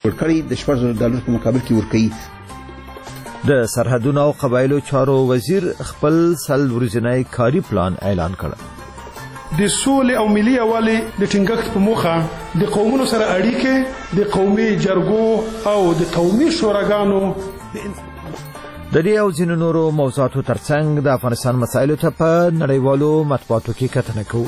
ورکړی د $10,000 په مقابل کې ورکړي. د سرحدونو او قبایلو چارو وزیر خپل سل ورځنی کاري پلان اعلان کړ. د سولې او ملي یووالي د ټینګښت په موخه د قومونو سره اړیکې د قومي جرګو او د قومي شوراګانو د دې او ځینو نورو موضوعاتو ترڅنګ د افغانستان مسایلو ته په نړیوالو مطبوعاتو کې کتنه کوو.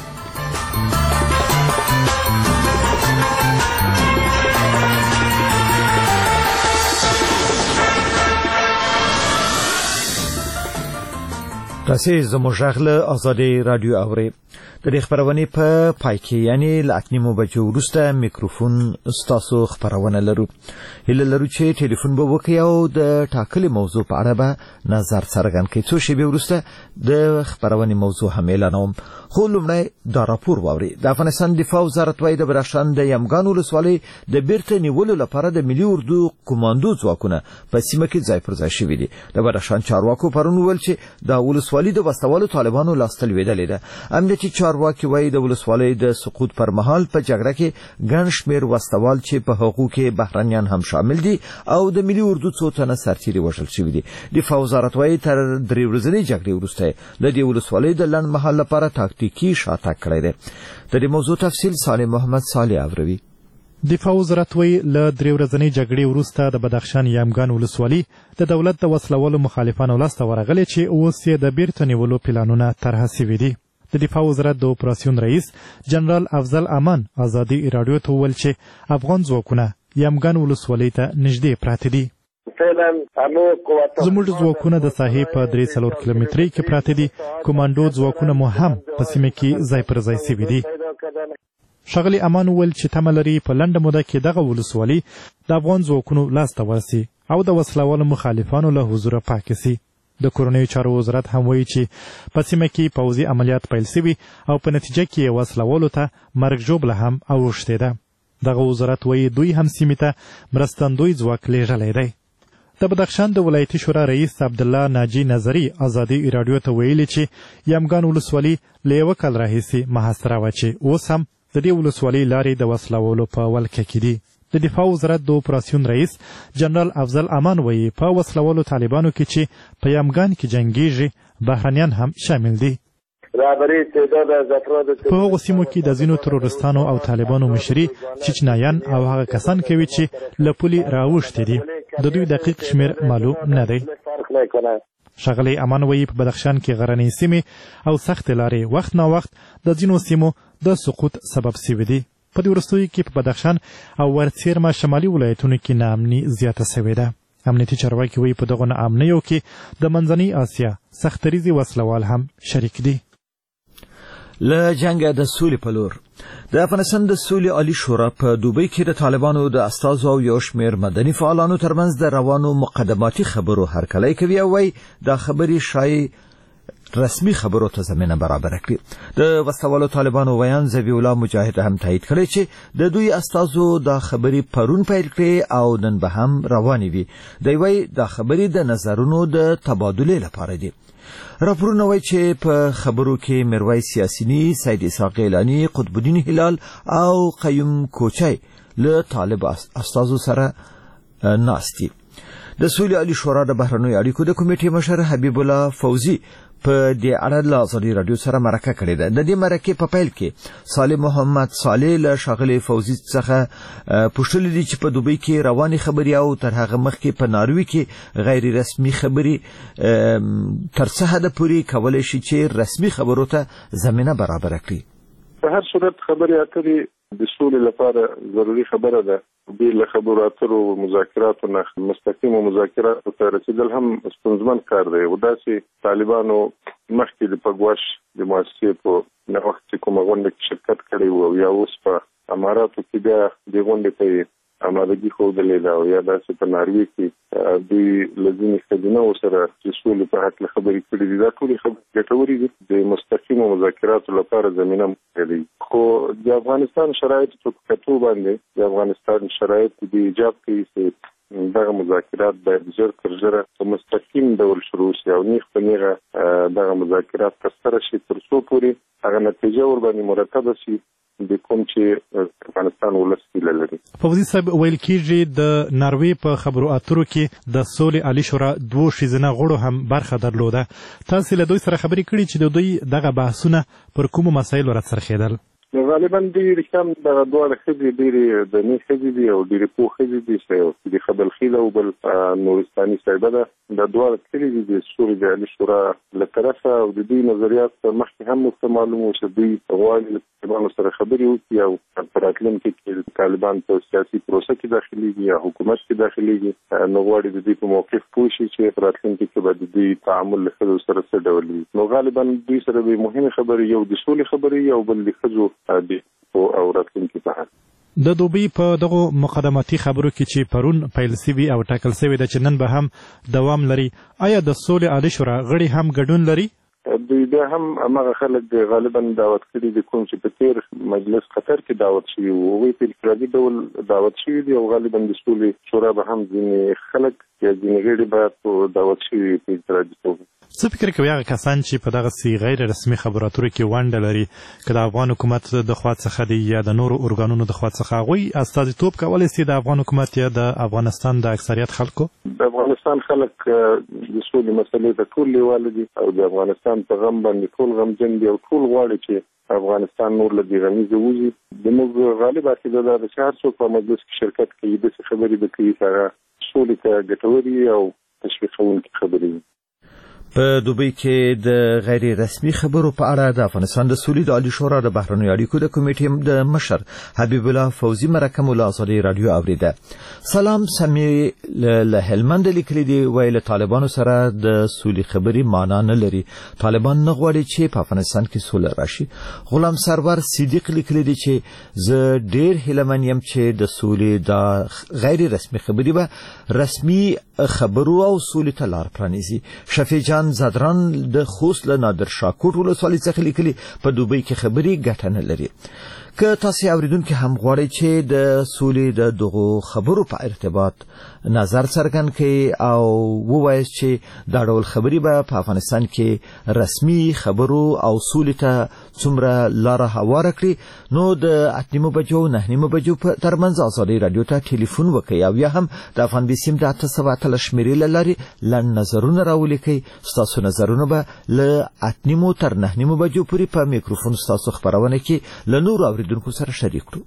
تاسې زموږ غږ له ازادي راډیو اورئ. د دې خبرونې په پای کې یعنی له 8 بجو وروسته میکروفون ستاسو خبرونه لرو. هیله لرو چې ټلیفون به وکړئ او د ټاکلې موضوع په اړه به نظر څرګند کړئ. څو شېبې وروسته د خبرونې موضوع هم اعلانوم. خو لومړی دا راپور واورئ. د افغانستان دفاع وزارت وايي د بدخشان د یمګان ولسوالۍ د بیرته نیولو لپاره د ملي اردو کمانډو ځواکونه په سیمه کې ځای پر ځای شوي دي. د بدخشان چارواکو پرون وویل چې د ولسوالۍ د وسوالو طالبانو لاسته لوېدلې ده. امنیتي چارواکي وايي د ولسوالۍ د سقوط پر مهال په جګړه کې ګڼ شمېر وسوال چې په هغو کې بهرنیان هم شامل دي او د ملي اردو څو تنه سرتیري وژل شوي دي. دفاع وزارت وايي تر 3 ورځنۍ جګړې وروسته له دې ولسوالۍ د لنډ مهال لپاره تاکتیکي شاتګ کړی دی. د دې موضوع تفصیل صالح محمد صالح اوروي. دفاع وزارت وی له 3 ورځنۍ جګړې وروسته د بدخشان یمګان ولسوالۍ د دولت د وسلوالو مخالفانو لاسته ورغلې چې اوس یې د بیرته نیولو پلانونه طرحه شوي دي. د دفاع وزارت د اپراسیون رئیس جنرال افضل امان ازادي راډیو ته وویل چې افغان ځواکونه یمګان ولسوالۍ ته نږدې پراته دي. زموږ ځواکونه د ساحې په 3 کیلومترۍ کې پراته دي. کمانډو ځواکونه مو هم په سیمه کې ځای پر ځای شوي دي. ښاغلي امان وویل چې تمه لري په لنډه موده کې دغه ولسوالۍ د افغان ځواکونو لاسته ورسي او د وسلوالو مخالفانو له حضوره پاکه سي. د کورنیو چارو وزارت هم وایي چې په سیمه کې پوځي عملیات پیل شوي او په نتیجه کې وسلوالو ته مرګ ژوبله هم اوښتې ده. دغه وزارت وایي دوی هم سیمې ته مرستندوی ځواک لیږلی دی. د بدخشان د ولایتي شورا رئیس عبدالله ناجي نظري ازادي راډیو ته ویلي چې یمګان ولسوالۍ له 1 کال راهیسې محاصره وه چې اوس هم د دې ولسوالۍ لارې د وسلوالو په ولکه کې دي. د دفاع وزارت د اپراسیون رئیس جنرال افضل امان وایي په وسلوالو طالبانو کې چې په یمګان کې جنګیږي بهرنیان هم شامل دي. په هغو سیمو کې د ځینو ترورستانو او طالبانو مشري چچنایان او هغه کسان کوي چې له پولې راوښتي دي. د دوی دقیق شمېر معلوم نه دی. ښاغلی امان وایي په بدخشان کې غرنۍ سیمې او سختې لارې وخت نا وخت د ځینو سیمو د سقوط سبب شوي دي. په دې وروستیو کې په بدخشان او ورڅیرمه شمالي ولایتونو کې ناامني زیاته شوې ده. امنیتي چارواکي وایي په دغو ناامنیو کې د منځنۍ اسیا سختریزې وسلوال هم شریک دي. له جنګ د سولې په لور د افغانستان د سولې عالی شورا په دوبۍ کې د طالبانو د استازو او یو شمېر مدني فعالانو ترمنځ د روانو مقدماتي خبرو هرکلی کوي او وایي دا خبرې شایي رسمي خبرو ته زمینه برابره کړي. د وسلوالو طالبانو ویان ذبیح الله مجاهد هم تایید کړی چې د دوی استازو دا خبرې پرون پیل کړي او نن به هم روانې وي. دوی وایي دا خبرې د نظرونو د تبادلې لپاره دي. راپورونه وایي چې په خبرو کې میرویس یاسیني، سید اسحاق غیلاني، قطب الدین هلال او قیوم کوچی له طالب استازو سره ناست دي. د سولې عالی شورا د بهرنیو اړیکو د کمیټې مشر حبیب الله فوزي په دې اړه له ازادي راډیو سره مرکه کړې ده. د دې مرکې په پیل کې صالح محمد صالح له ښاغلي فوزي څخه پوښتلي دي چې په دوبۍ کې روانې خبرې او تر هغه مخکې په ناروې کې غیر رسمي خبرې تر څه حده پورې کولی شي چې رسمي خبرو ته زمینه برابره کړي. په هر صورت خبرې اترې د سولې لپاره ضروري خبره ده. بې له خبرو اترو مذاکراتو نه مستقیمو مذاکراتو ته رسیدل هم ستونزمن کار دی. او داسې طالبانو مخکې د پګوش د مؤسسې په نوښت کې کومه غونډه کې شرکت کړی و او یا اوس په اماراتو کې بیا دې غونډې ته آمادګي ښودلې ده او یا داسې په ناروې کې دوی له ځینې ښځینهو سره چې سولې په هکله خبرې کړې دي. دا ټولې خبرې ګټورې دي. د مستقیمو مذاکراتو لپاره زمینه موجوده ده. خو د افغانستان شرایطو په کتو باندې د افغانستان شرایط د ایجاب کوي چې دغه مذاکرات باید ژر تر ژره په مستقیم ډول شروع شي او نیغ په نیغه دغه مذاکرات ترسره شي تر څو پورې هغه نتیجه ورباندې مرتبه شي د کوم چې افغانستان ولس هیله لري. فوزي صاحب، ویل کېږي د ناروې په خبرو اترو کې د سولې عالي شورا 2 ښځینه غړو هم برخه درلوده. تاسو له دوی سره خبرې کړې چې د دوی دغه بحثونه پر کومو مسایلو راڅرخېدل؟ غالبا ډېرې کم دغه دواړه ښځې ډېرې دني ښځې دي او ډېرې پوه ښځې دي چې د خبلخیله او بل نورستاني صاحبه ده. دا دواړه تللي دي د سولې د عالي شورا له طرفه او د دوی نظریات مخکې هم ورته معلوم وو چې دوی غواړي له طالبانو سره خبرې وکړي او په راتلونکي کې طالبان په سیاسي پروسه کې داخليږي یا حکومت کې داخليږي، نو غواړي د دوی په موقف پوه شي چې په راتلونکي کې به د دوی تعامل له ښځو سره څه ډول وي. نو غالبا دوی سره به مهمه خبرې یو د سولې خبرې او بل د ښځو او راتلونکي په اړه. د دوبۍ په دغه مقدماتي خبرو کې چې پرون پیل شوي او ټاکل شوي ده چې نن به هم دوام لري، آیا د سولې عالي شورا غړي هم ګډون لري؟ دوی بیا هم هغه خلک غالبا دعوت کړي دي کوم چې په تیر مجلس قطر کې دعوت شوي وو، هغوی په انفرادي ډول دعوت شوي دي او غالبا د سولې شورا به هم ځینې خلک یا ځینې غړي باید دعوت شوي په انفرادي توګه. څه فکر کوي هغه کسان چې په دغه غیر رسمي خبرو اترو کې ونډه لري، که د افغان حکومت د خوا څخه دی یا د نورو ارګانونو د خوا څخه، هغوی استازیتوب کولی شي د افغان حکومت یا د افغانستان د اکثریت خلکو؟ د افغانستان خلک د سولې مسلې ته ټول لیواله دي او د افغانستان په غم باندې ټول غمجن دي او ټول غواړي چې افغانستان نور له دې غمیزه وځي. زموږ غالب عقیده ده چې هر څوک په مجلس کې شرکت کوي داسې خبرې به کوي چې هغه سولې ته ګټورې او تشویقونکې خبرې. په دوبۍ کې د غیر رسمي خبرو په اړه د افغانستان د سولې د عالي شورا د بهرنیو اړیکو د کمیټې د مشر حبیب الله فوزي مرکه مو له ازادي رادیو اوریده. سلام سمي له هلمند لیکلي دي، ویل طالبانو سره د سولې خبرې معنا نه لري، طالبان نه غواړي چې په افغانستان کې سوله راشي. غلام سرور صدیق لیکلي دي چې زه ډېر هیلمن یم چې د سولې د غیر رسمي خبرې به رسمي خبرو او سولې ته لار پرانیزي. شفیع جان زادران د خوست له نادر شاه کوټ ولسوالۍ څخه لیکلي په دوبۍ کې خبرې ګټه نه لري. که تاسو اوریدونکو هم غواړئ چې د سولې د دغو خبرو په ارتباط نظر څرګند کړئ او ووایئ چې دا ډول خبرې به په افغانستان کې رسمي خبرو او سولې ته څومره لاره هواره کړي، نو د 8:30 بجو 9:30 بجو ترمنځ ازادي رادیو ته ټلیفون وکړئ او یا هم د افغان بي سیم د 878 شمیرې له لارې لنډ نظرونه راولیکئ. ستاسو نظرونه به له 8:30 تر 9:30 بجو پورې په میکروفون ستاسو خبرونه کې له نورو اوریدونکو سره شریک کړو.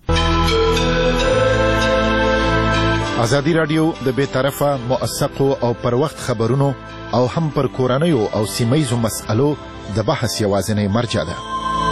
ازادي رادیو د بے طرفه موثقو او پر وخت خبرونو او هم پر کورنیو او سیمایزو مسألو د بحث یوازینی مرجع ده.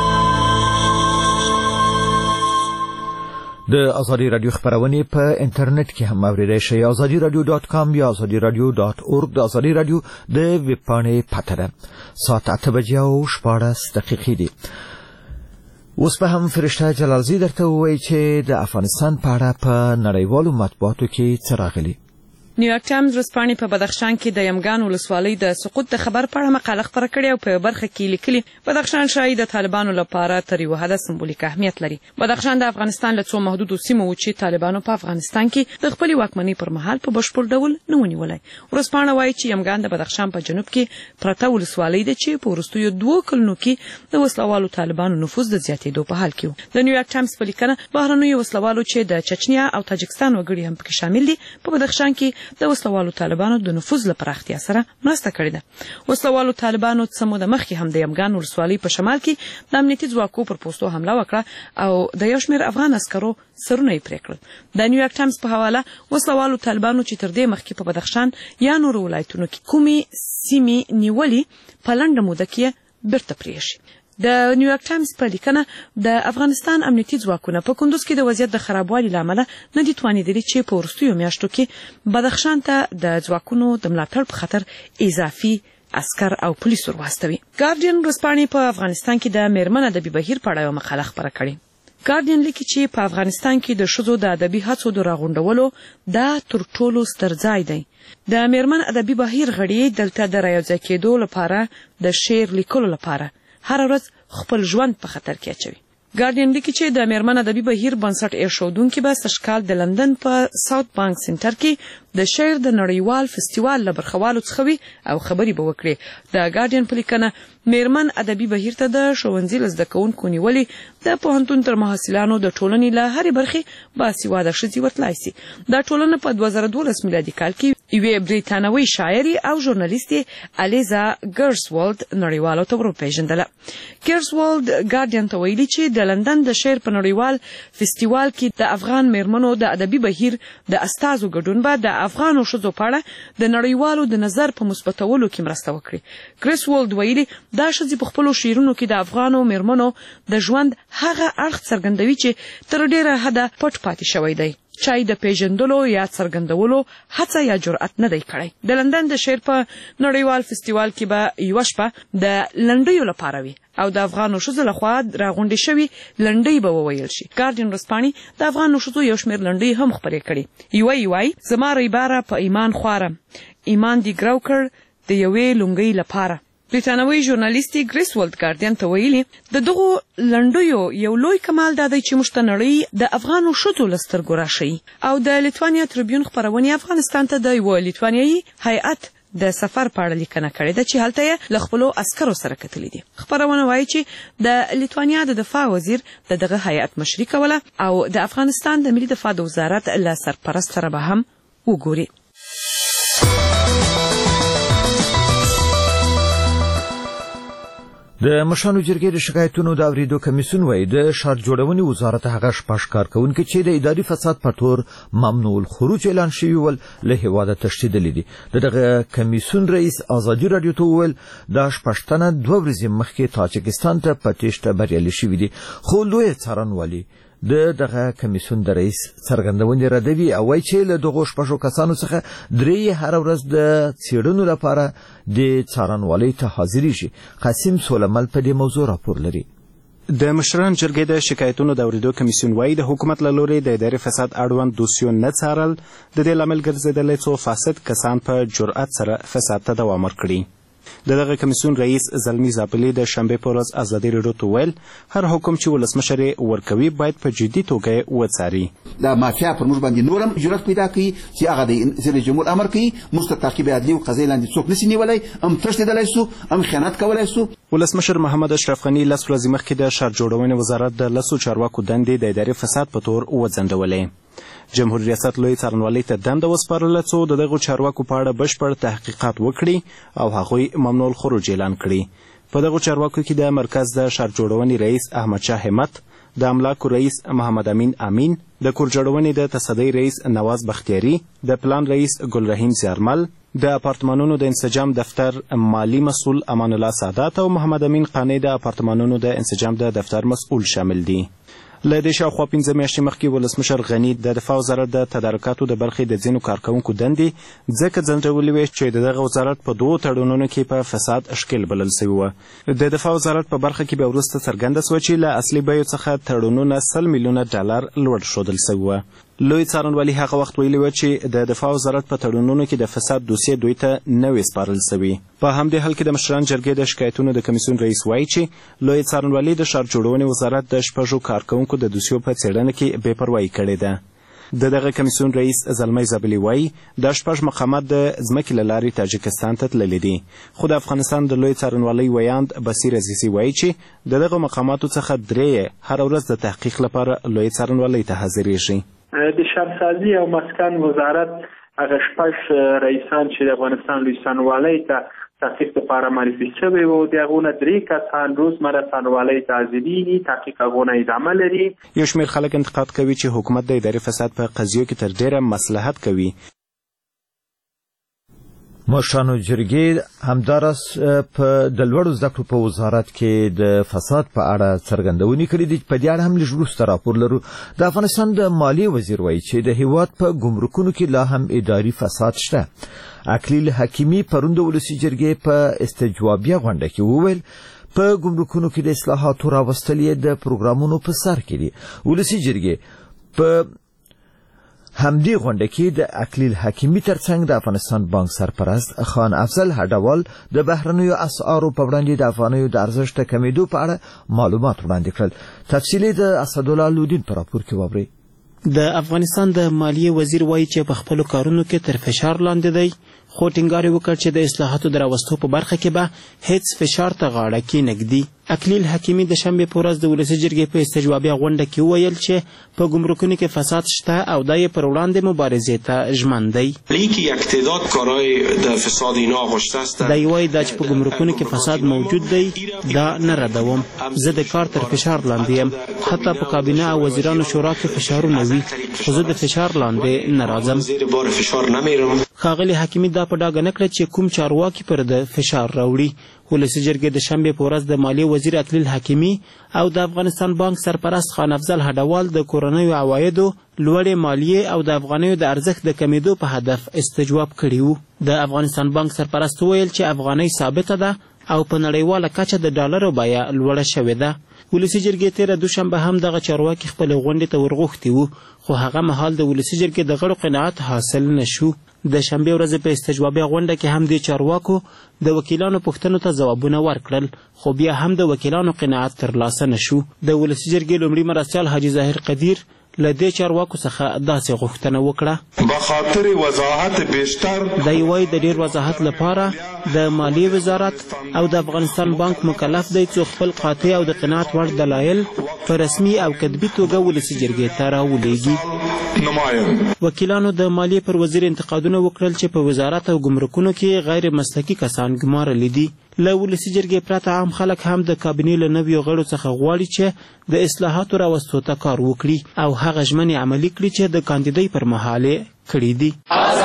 د ازادي رادیو خبرونه په انټرنیټ کې هم اوریدای شئ. azadiradiow.com یا azadiradiow.org د ازادي رادیو د ویب پاڼې پته ده. ساعت 8 بجې او 14 دقیقې دي. اوس به هم فرشته جلالزی درته ووایي چې د افغانستان په اړه په نړیوالو مطبوعاتو کې څه راغلي. نیویارک ټایمز ورځپاڼې په بدخشان کې د یمګان ولسوالۍ د سقوط د خبر په اړه مقاله خپره کړې او په برخه کې لیکلي بدخشان شاید د طالبانو لپاره تر یو حده سمبولیک اهمیت لري. بدخشان د افغانستان له څو محدودو سیمو چې طالبانو په افغانستان کې د خپل واکمنۍ پر مهال په بشپړ ډول نه ونیولای. ورځپاڼه وایي چې یمګان د بدخشان په جنوب کې پرته ولسوالۍ ده چې په وروستیو 2 کلونو کې د وسلوالو طالبانو نفوذ د زیاتېدو په حال کې و. د نیویارک ټایمز په لیکنه بهرنیو وسلوالو چې د چچنیا او تاجکستان وګړي هم پکې شامل دي په بدخشان کې د وسلوالو طالبانو د نفوذ لپاره اختیار سره مرسته کړې ده. وسلوالو طالبانو څمو د مخکې هم د یمګان ولسوالۍ په شمال کې د امنیتي ځواکو پر پوسټو حمله وکړه او د یو شمېر افغان عسکرو سرونه یې پرې کړل. د نیویارک ټایمز په حواله وسلوالو طالبانو چې تر دې مخکې په بدخشان یا نورو ولایتونو کې کومې سیمې نیولې په لنډه موده کې بیرته پرېښي. د نیویارک ټایمز په لیکنه د افغانستان امنیتي ځواکونه په کندوز کې د وضعیت د خرابوالي له امله نه دي توانېدلي چې په وروستیو میاشتو کې بدخشان ته د ځواکونو د ملاتړ په خاطر اضافي عسکر او پولیس ورواستوي. ګارډین ورځپاڼې په افغانستان کې د میرمن ادبي بهیر په اړه یوه مقاله خپره کړې. ګارډین لیکي چې په افغانستان کې د ښځو د ادبي هڅو د راغونډولو دا تر ټولو ستر ځای دی. د میرمن ادبي بهیر غړي دلته د رايوځای کېدو لپاره د شعر لیکلو لپاره هر ورځ خپل ژوند په خطر کې اچوي. ګارډین لیکي چې د میرمن ادبي بهیر بنسټ ایښودونکي به سشکال د لندن په ساوث بانک سنټر کې د شعر د نړیوال فستیوال لبرخوالو څخه وي او خبري به وکړي. د ګارډین په لیکنه میرمن ادبي بهیر ته د ښوونځي زده کوونکو نیولې د پوهنتون تر محصلانو د ټولنې له هرې برخې باسواده ښځې ورتلای شي. دا ټولنه په 2012 میلادي کال کې یوې بریتانوي شاعري او ژورنالیستې الیزا ګرسولد نړیوالو ته ورپېژندله. ګرسولد ګارډین ته ویلي چې د لندن د شعر په نړیوال فستیوال کې د افغان میرمنو د ادبي بهیر د استازو ګډون به د افغانو ښځو په اړه د نړیوالو د نظر په مثبتولو کې مرسته وکړي. ګرسولد ویلي دا ښځې په خپلو شعرونو کې د افغانو میرمنو د ژوند هغه اړخ څرګندوي چې تر ډیره حده پټ پاتې شوی دی، چای د پیژندلو یا څرګندولو هڅه یا جرأت نه دی کړی. د لندن د شعر په نړیوال فستیوال کې به یوه شپه د لنډیو لپاره وي او د افغانو ښځو لخوا راغونډې شوي لنډۍ به وویل شي. ګارډین ورځپاڼې د افغانو ښځو یو شمېر لنډۍ هم خپرې کړي. یوه وایي زما ریباره په ایمان خواره، ایمان دی ګرو کړ د یوې لونګۍ لپاره. بریتانوي ژورنالیستې ګریسولد ګارډین ته ویلي د دغو لنډیو یو لوی کمال دا دی چې موږ ته نړۍ د افغانو ښځو له سترګو راښیي. او د لیتوانیا تریبیون خپرونې افغانستان ته د یوه لیتوانیایي هیئت د سفر په اړه لیکنه کړې ده چې هلته یې له خپلو عسکرو سره کتلي دي. خپرونه وایي چې د لیتوانیا د دفاع وزیر د دغه هیئت مشري کوله او د افغانستان د ملي دفاع د وزارت له سرپرست سره به هم وګوري. د مشرانو جرګې د شکایتونو د اوریدو کمیسیون وایي د ښار جوړونې وزارت هغه شپږ کارکونکي چې د اداري فساد په تور ممنوع الخروج اعلان شوي ول له هیواده تښتېدلي دي. دغه کمیسیون رئیس ازادي راډیو ته وویل دا شپږ تنه 2 ورځې مخکې تاجکستان ته په تېښته بریالي شوي دي، خو لوی څارنوالي دغه کمیسیون د رئیس څرګندونې ردوي او وایي چې له دغو شپږو کسانو څخه 3 هره ورځ د څېړنو لپاره د څارنوالۍ ته حاضرېږي. قاسم سولمل په دې موضوع راپور لري. د مشران جرګې د شکایتونو د اوریدو کمیسیون وایي د حکومت له لوري د اداري فساد اړوند دوسیو نه څارل د دې لامل ګرځېدلی څو فاسد کسان په جرأت سره فساد ته دوام ورکړي. دغه کمیسیون رئیس زلمی زابلی د شنبه په ورځ ازادي راډیو ته ویل هر حکم چې ولسمشر ورکوي باید په جدي توګه وڅاري. دا مافیا پر موږ باندې نورم جرأت پیدا کوي چې هغه د رئیس جمهور امر کوي موږ ته تعقیب عدلي او قضایي لاندې څوک نشي نیولی، هم تښتېدلی سو، هم خیانت کولی سو. ولسمشر محمد اشرف غني 10 ورځې مخکې د ښار جوړونې وزارت د 10 چارواکو دندې د اداري فساد په تور وځنډولې. جمهوریت ریاست لوی څارنوالۍ ته دنده وسپارله څو د دغو چارواکو په اړه بشپړ تحقیقات وکړي او هغوی ممنوع الخروج اعلان کړي. په دغو چارواکو کې د مرکز د ښار جوړونې رئیس احمد شاه همت، د املاکو رئیس محمد امین امین، د کور جوړونې د تصدۍ رئیس نواز بختیاري، د پلان رئیس ګلرحیم زیارمل، د اپارتمانونو د انسجام دفتر مالی مسؤل امان الله سادات او محمد امین قانی د اپارتمانونو د انسجام د دفتر مسؤل شامل دي. له دې شاوخوا 15 میاشتې مخکې ولسمشر غني د دفاع وزارت د تدارکاتو د برخې د ځینو کارکوونکو دندې ځکه ځنډولې وې چې د دغه وزارت په 2 تړونونو کې په فساد ښکېل بلل سوي وه. د دفاع وزارت په برخه کې بیا وروسته څرګنده سوه چې له اصلي بیو څخه تړونونه 100 میلیونه ډالر لوړ ښودل سوي وه. لوی څارنوالي هغه وخت ویلي و چې د دفاع وزارت په تړونونو کې د فساد دوسیې دوی ته نه وې سپارل سوي. په همدې حال کې د مشران جرګې د شکایتونو د کمیسیون رئیس وایي چې لوی څارنوالي د ښار جوړونې وزارت د 6 کارکوونکو د دوسیو په څېړنه کې بې پروایي کړې ده. د دغه کمیسیون رئیس زلمی زابلی وایي دا 6 مقامات د ځمکې له لارې تاجکستان ته تللي دي، خو د افغانستان د لوی څارنوالۍ ویاند بصیر عزیزي وایي چې د دغه مقاماتو څخه 3 هره ورځ د تحقیق لپاره لوی څارنوالۍ ته حاضرېږي. د شهرسازي او مسکن وزارت هغه 6 رئیسان چې د افغانستان لوی څارنوالۍ ته تحقیق لپاره معرفي شوي وو د هغونه 3 کسان روزمره څارنوالۍ ته حاضرېږي، تحقیق هغونه ادامه لري. یو شمېر خلک انتقاد کوي چې حکومت د اداري فساد په قضیو کې تر ډیره مصلحت کوي. مشرانو جرګې همداراز په د لوړو زده کړو په وزارت کې د فساد په اړه څرګندونې کړې دي. په دې اړه هم لږ وروسته راپور لرو. د افغانستان د مالیې وزیر وایي چې د هیواد په ګمرکونو کې لا هم اداري فساد شته. اکلیل حکیمي پرون د ولسي جرګې په استجوابیه غونډه کې وویل په ګمرکونو کې د اصلاحاتو راوستل د پروګرامونو په سر کې دي. ولسي جرګې په همدې غونډه کې د اکلیل حکیمي ترڅنګ د افغانستان بانک سرپرست خان افضل هډوال د بهرنیو اسعارو په وړاندې د افغانیو د ارزښت کمیدو په اړه معلومات وړاندې کړل. تفصیلي د اسدالله لودین په راپور کې واورئ. د افغانستان د مالیې وزیر وایي چې په خپلو کارونو کې تر فشار لاندې دی، خو ټینګار یې وکړ چې د اصلاحاتو د راوستو په برخه کې به هیڅ فشار ته غاړه کېنږدي. اکلیل حکیمی د شنبې په ورځ د ولسي جرګې په استجوابیه غونډه کې وویل چې په ګمرکونو کې فساد شته او دا یې پر وړاندې مبارزې ته ژمن دی. دی وایي دا چې په ګمرکونو کې فساد موجود دی دا نه ردوم. زه د کار تر فشار لاندې یم، حتی په کابینه او وزیرانو شورا کې فشارونه وي، خو زه د فشار لاندې نه راځم. ښاغلي حکیمي دا په ډاګه نه کړه چې کوم چارواکي پر د فشار راوړي. ولسي جرګې د شنبې په ورځ د مالیې وزیر اکلیل حکیمي او د افغانستان بانک سرپرست خان افضل هډوال د کورنیو عوایدو لوړې مالیې او د افغانیو د ارزښت د کمیدو په هدف استجواب کړي وو. د افغانستان بانک سرپرست وویل چې افغانۍ ثابته ده او په نړیواله کچه د ډالرو بیه لوړه شوې ده. ولسي جرګې تېره دوشنبه هم دغه چارواکي خپلې غونډې ته ورغوښتي وو، خو هغه مهال د ولسي جرګې د غړو قناعت حاصل نه شو. د شنبې ورځې په استجوابیه غونډه کې هم دې چارواکو د وکیلانو پوښتنو ته ځوابونه ورکړل، خو بیا هم د وکیلانو قناعت ترلاسه نه شو. د ولسي جرګې لومړي مرستیال حاجي ظاهر قدیر له دې چارواکو څخه داسې غوښتنه وکړه. بخاطر وضاحت بیشتر دی وایي د ډېر وضاحت لپاره د مالیې وزارت او د افغانستان بانک مکلف دی څو خپل قاطع او د قناعت وړ دلایل په رسمي او کتبي توګه ولسي جرګې ته راولېږي. وکیلانو د مالیې پر وزیر انتقادونه وکړل چې په وزارت او ګمرکونو کې غیر مسلکي کسان ګمارلي دي. له ولسي جرګې پرته عام خلک هم د کابینې له نویو غړو څخه غواړي چې د اصلاحاتو راوستو ته کار وکړي او هغه ژمنې عملي کړي چې د کاندیدۍ پر مهال یې کړي دي.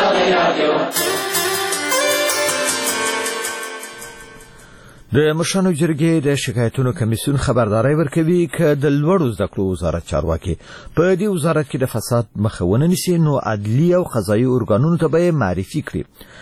د مشرانو جرګې د شکایتونو کمیسیون خبرداری ورکوي که د لوړو زده کړو وزارت چارواکي په دې وزارت کې د فساد مخه ونه نیسي نو عدلي او قضایي ارګانونو ته به یې معرفي کړي.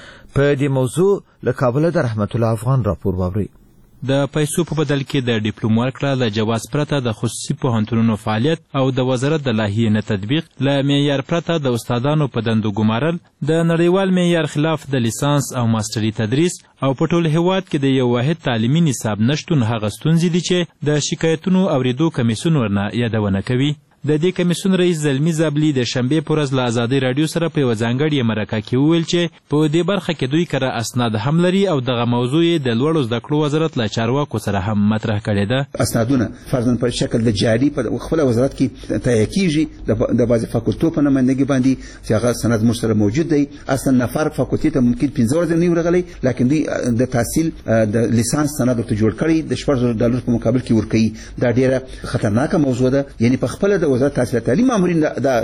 په دې موضوع له کابله د رحمت الله افغان راپور واورئ. د پیسو په بدل کې د ډیپلوم ورکړه له جواز پرته د خصوصي پوهنتونونو فعالیت او د وزارت د لایحې نه تطبیق، له معیار پرته د استادانو په دندو ګمارل، د نړیوال معیار خلاف د لیسانس او ماستري تدریس او په ټول هیواد کې د یو واحد تعلیمي نصاب نشتون هغه ستونزې دي چې د شکایتونو اوریدو کمیسیون ورنه یادونه کوي. د دې کمیسیون رئیس زلمي زابلي د شنبې په ورځ له ازادۍ راډیو سره په یوه ځانګړې مرکه کې وویل چې په دې برخه کې دوی کره اسناد هم لري او دغه موضوع یې د لوړو زده کړو وزارت له چارواکو سره هم مطرح کړې ده. اسنادونه فرضاً په شکل د جاري په خپل وزارت کې تایید کیږي د بعضې فاکولټو په نمایندګي باندې چې هغه سند موږ سره موجود دی. اصلا نفر فاکولټي ته ممکن 15 ورځې نه ورغلی، لکن دوی د تحصیل د لیسانس سند ورته جوړ کړی د $14,000 په مقابل کې ورکوي. دا ډیره خطرناکه موضوع ده. یعنی په خپل د وزارت تحصیل تعلیم مامورین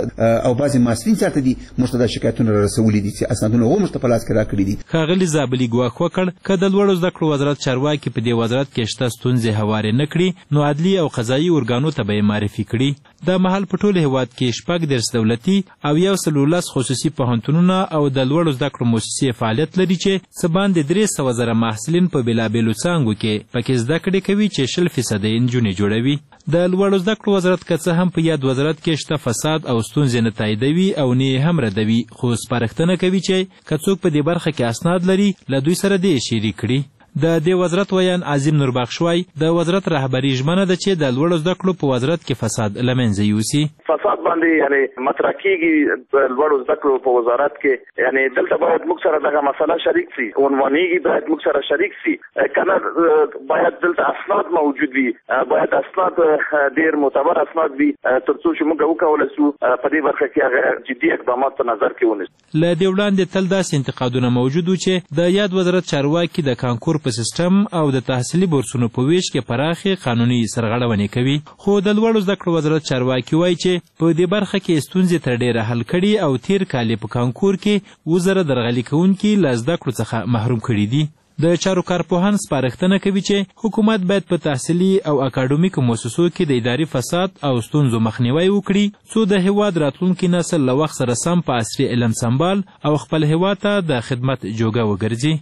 او بعضې محصلین چاته دي موږ ته دا شکایتونه رسولي دي چې اسنادونه هغو موږ ته په لاس کې راکړي دي. ښاغلي زابلي ګواښ وکړ که د لوړو زده کړو وزارت چارواکي په دې وزارت کې شته ستونزې هوارې نه کړي نو عدلي او قضایي ارګانو ته به یې معرفي کړي. دا مهال په ټول هیواد کې 14 دولتي او 110 خصوصي پوهنتونونه او د لوړو زده کړو مؤسسې فعالیت لري چې څه باندې 300,000 محصلین په بېلابېلو څانګو کې پکې زده کړې کوي چې 60% یې نجونې جوړوي. د لوړو زده کړو وزارت که څه هم په یاد وزارت کې شته فساد او ستونزې نه تاییدوي او نه یې هم ردوي، خو سپارښتنه کوي چې که څوک په دې برخه کې اسناد لري له دوی سره دې یې شریک کړي. د دې وزارت ویان عظیم نوربخش وایي د وزارت رهبري ژمنه ده چې د لوړو زده کړو په وزارت کې فساد له منځه یوسي. فساد باندې یعنی مطرح کیږي د لوړو زده کړو په وزارت کې، یعنی دلته باید موږ سره دغه مسله شریک سي، عنوانېږي باید موږ سره شریک سي، کنه باید دلته اسناد موجود وي، باید اسناد ډېر معتبر اسناد وي تر څو چې موږ وکولی سو په دې برخه کې هغه جدي اقدامات په نظر کې ونیسو. له دې وړاندې تل داسې انتقادونه موجود وو چې د یاد وزارت چارواکي د کانکور په سیستم او د تحصیلي بورسونو په ویش کې پراخې قانوني سرغړونې کوي، خو د لوړو زده کړو وزارت چارواکي وایي چې په دې برخه کې ستونزې تر ډېره حل کړي او تیر کال په کانکور کې 1000 درغلي کوونکي له زده کړو څخه محروم کړي دي. د چارو کارپوهان سپارښتنه کوي چې حکومت باید په تحصیلي او اکاډمیکو مؤسسو کې د اداري فساد او ستونزو مخنیوی وکړي څو د هیواد راتلونکي نسل له وخت سره سم په عصري علم سمبال او خپل هیواد ته د خدمت جوګه وګرځي.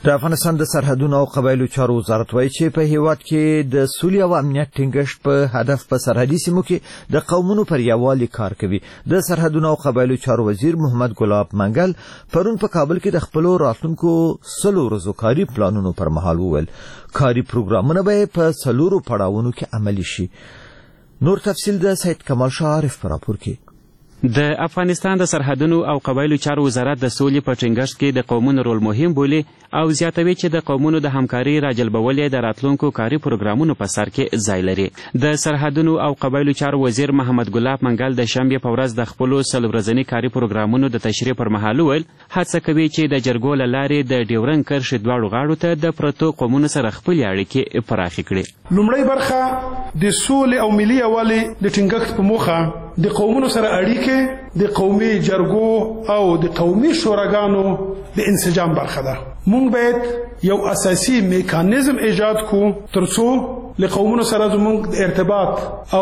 د افغانستان د سرحدونو او قبایلو چارو وزارت وایي چې په هیواد کې د سولې او امنیت ټینګښت په هدف په سرحدي سیمو کې د قومونو پر یووالي کار کوي. د سرحدونو او قبایلو چارو وزیر محمد ګلاب منګل پرون په کابل کې د خپلو راتلونکو 100 ورځو کاري پلانونو پر مهال وویل کاري پروګرامونه به په 4 پړاوونو کې عملي شي. نور تفصیل د سید کمال شاه عارف پر راپور کې. د افغانستان د سرحدونو او قبایلو چارو وزارت د سولې په ټینګښت کې د قومونو رول مهم بولي او زیاتوي چې د قومونو د همکاري راجلبول د راتلونکو کاري پروګرامونو په سر کې ځای لري. د سرحدونو او قبایلو چارو وزیر محمد ګلاب منګل د شنبې په ورځ د خپلو 100 ورځني کاري پروګرامونو د تشریح پر مهال وویل هڅه کوي چې د جرګو له لارې د ډیورنډ کرښې دواړو غاړو ته د پرتو قومونو سره خپلې اړیکې پراخې کړي. لومړی برخه د سولې او ملي یووالي د ټینګښت په موخه د قومونو سره اړیکې د قومي جرګو او د قومي شوراګانو د انسجام برخه ده. مونږ باید یو اساسي میکانیزم ایجاد کو ترڅو له قومونو سره زموږ ارتباط او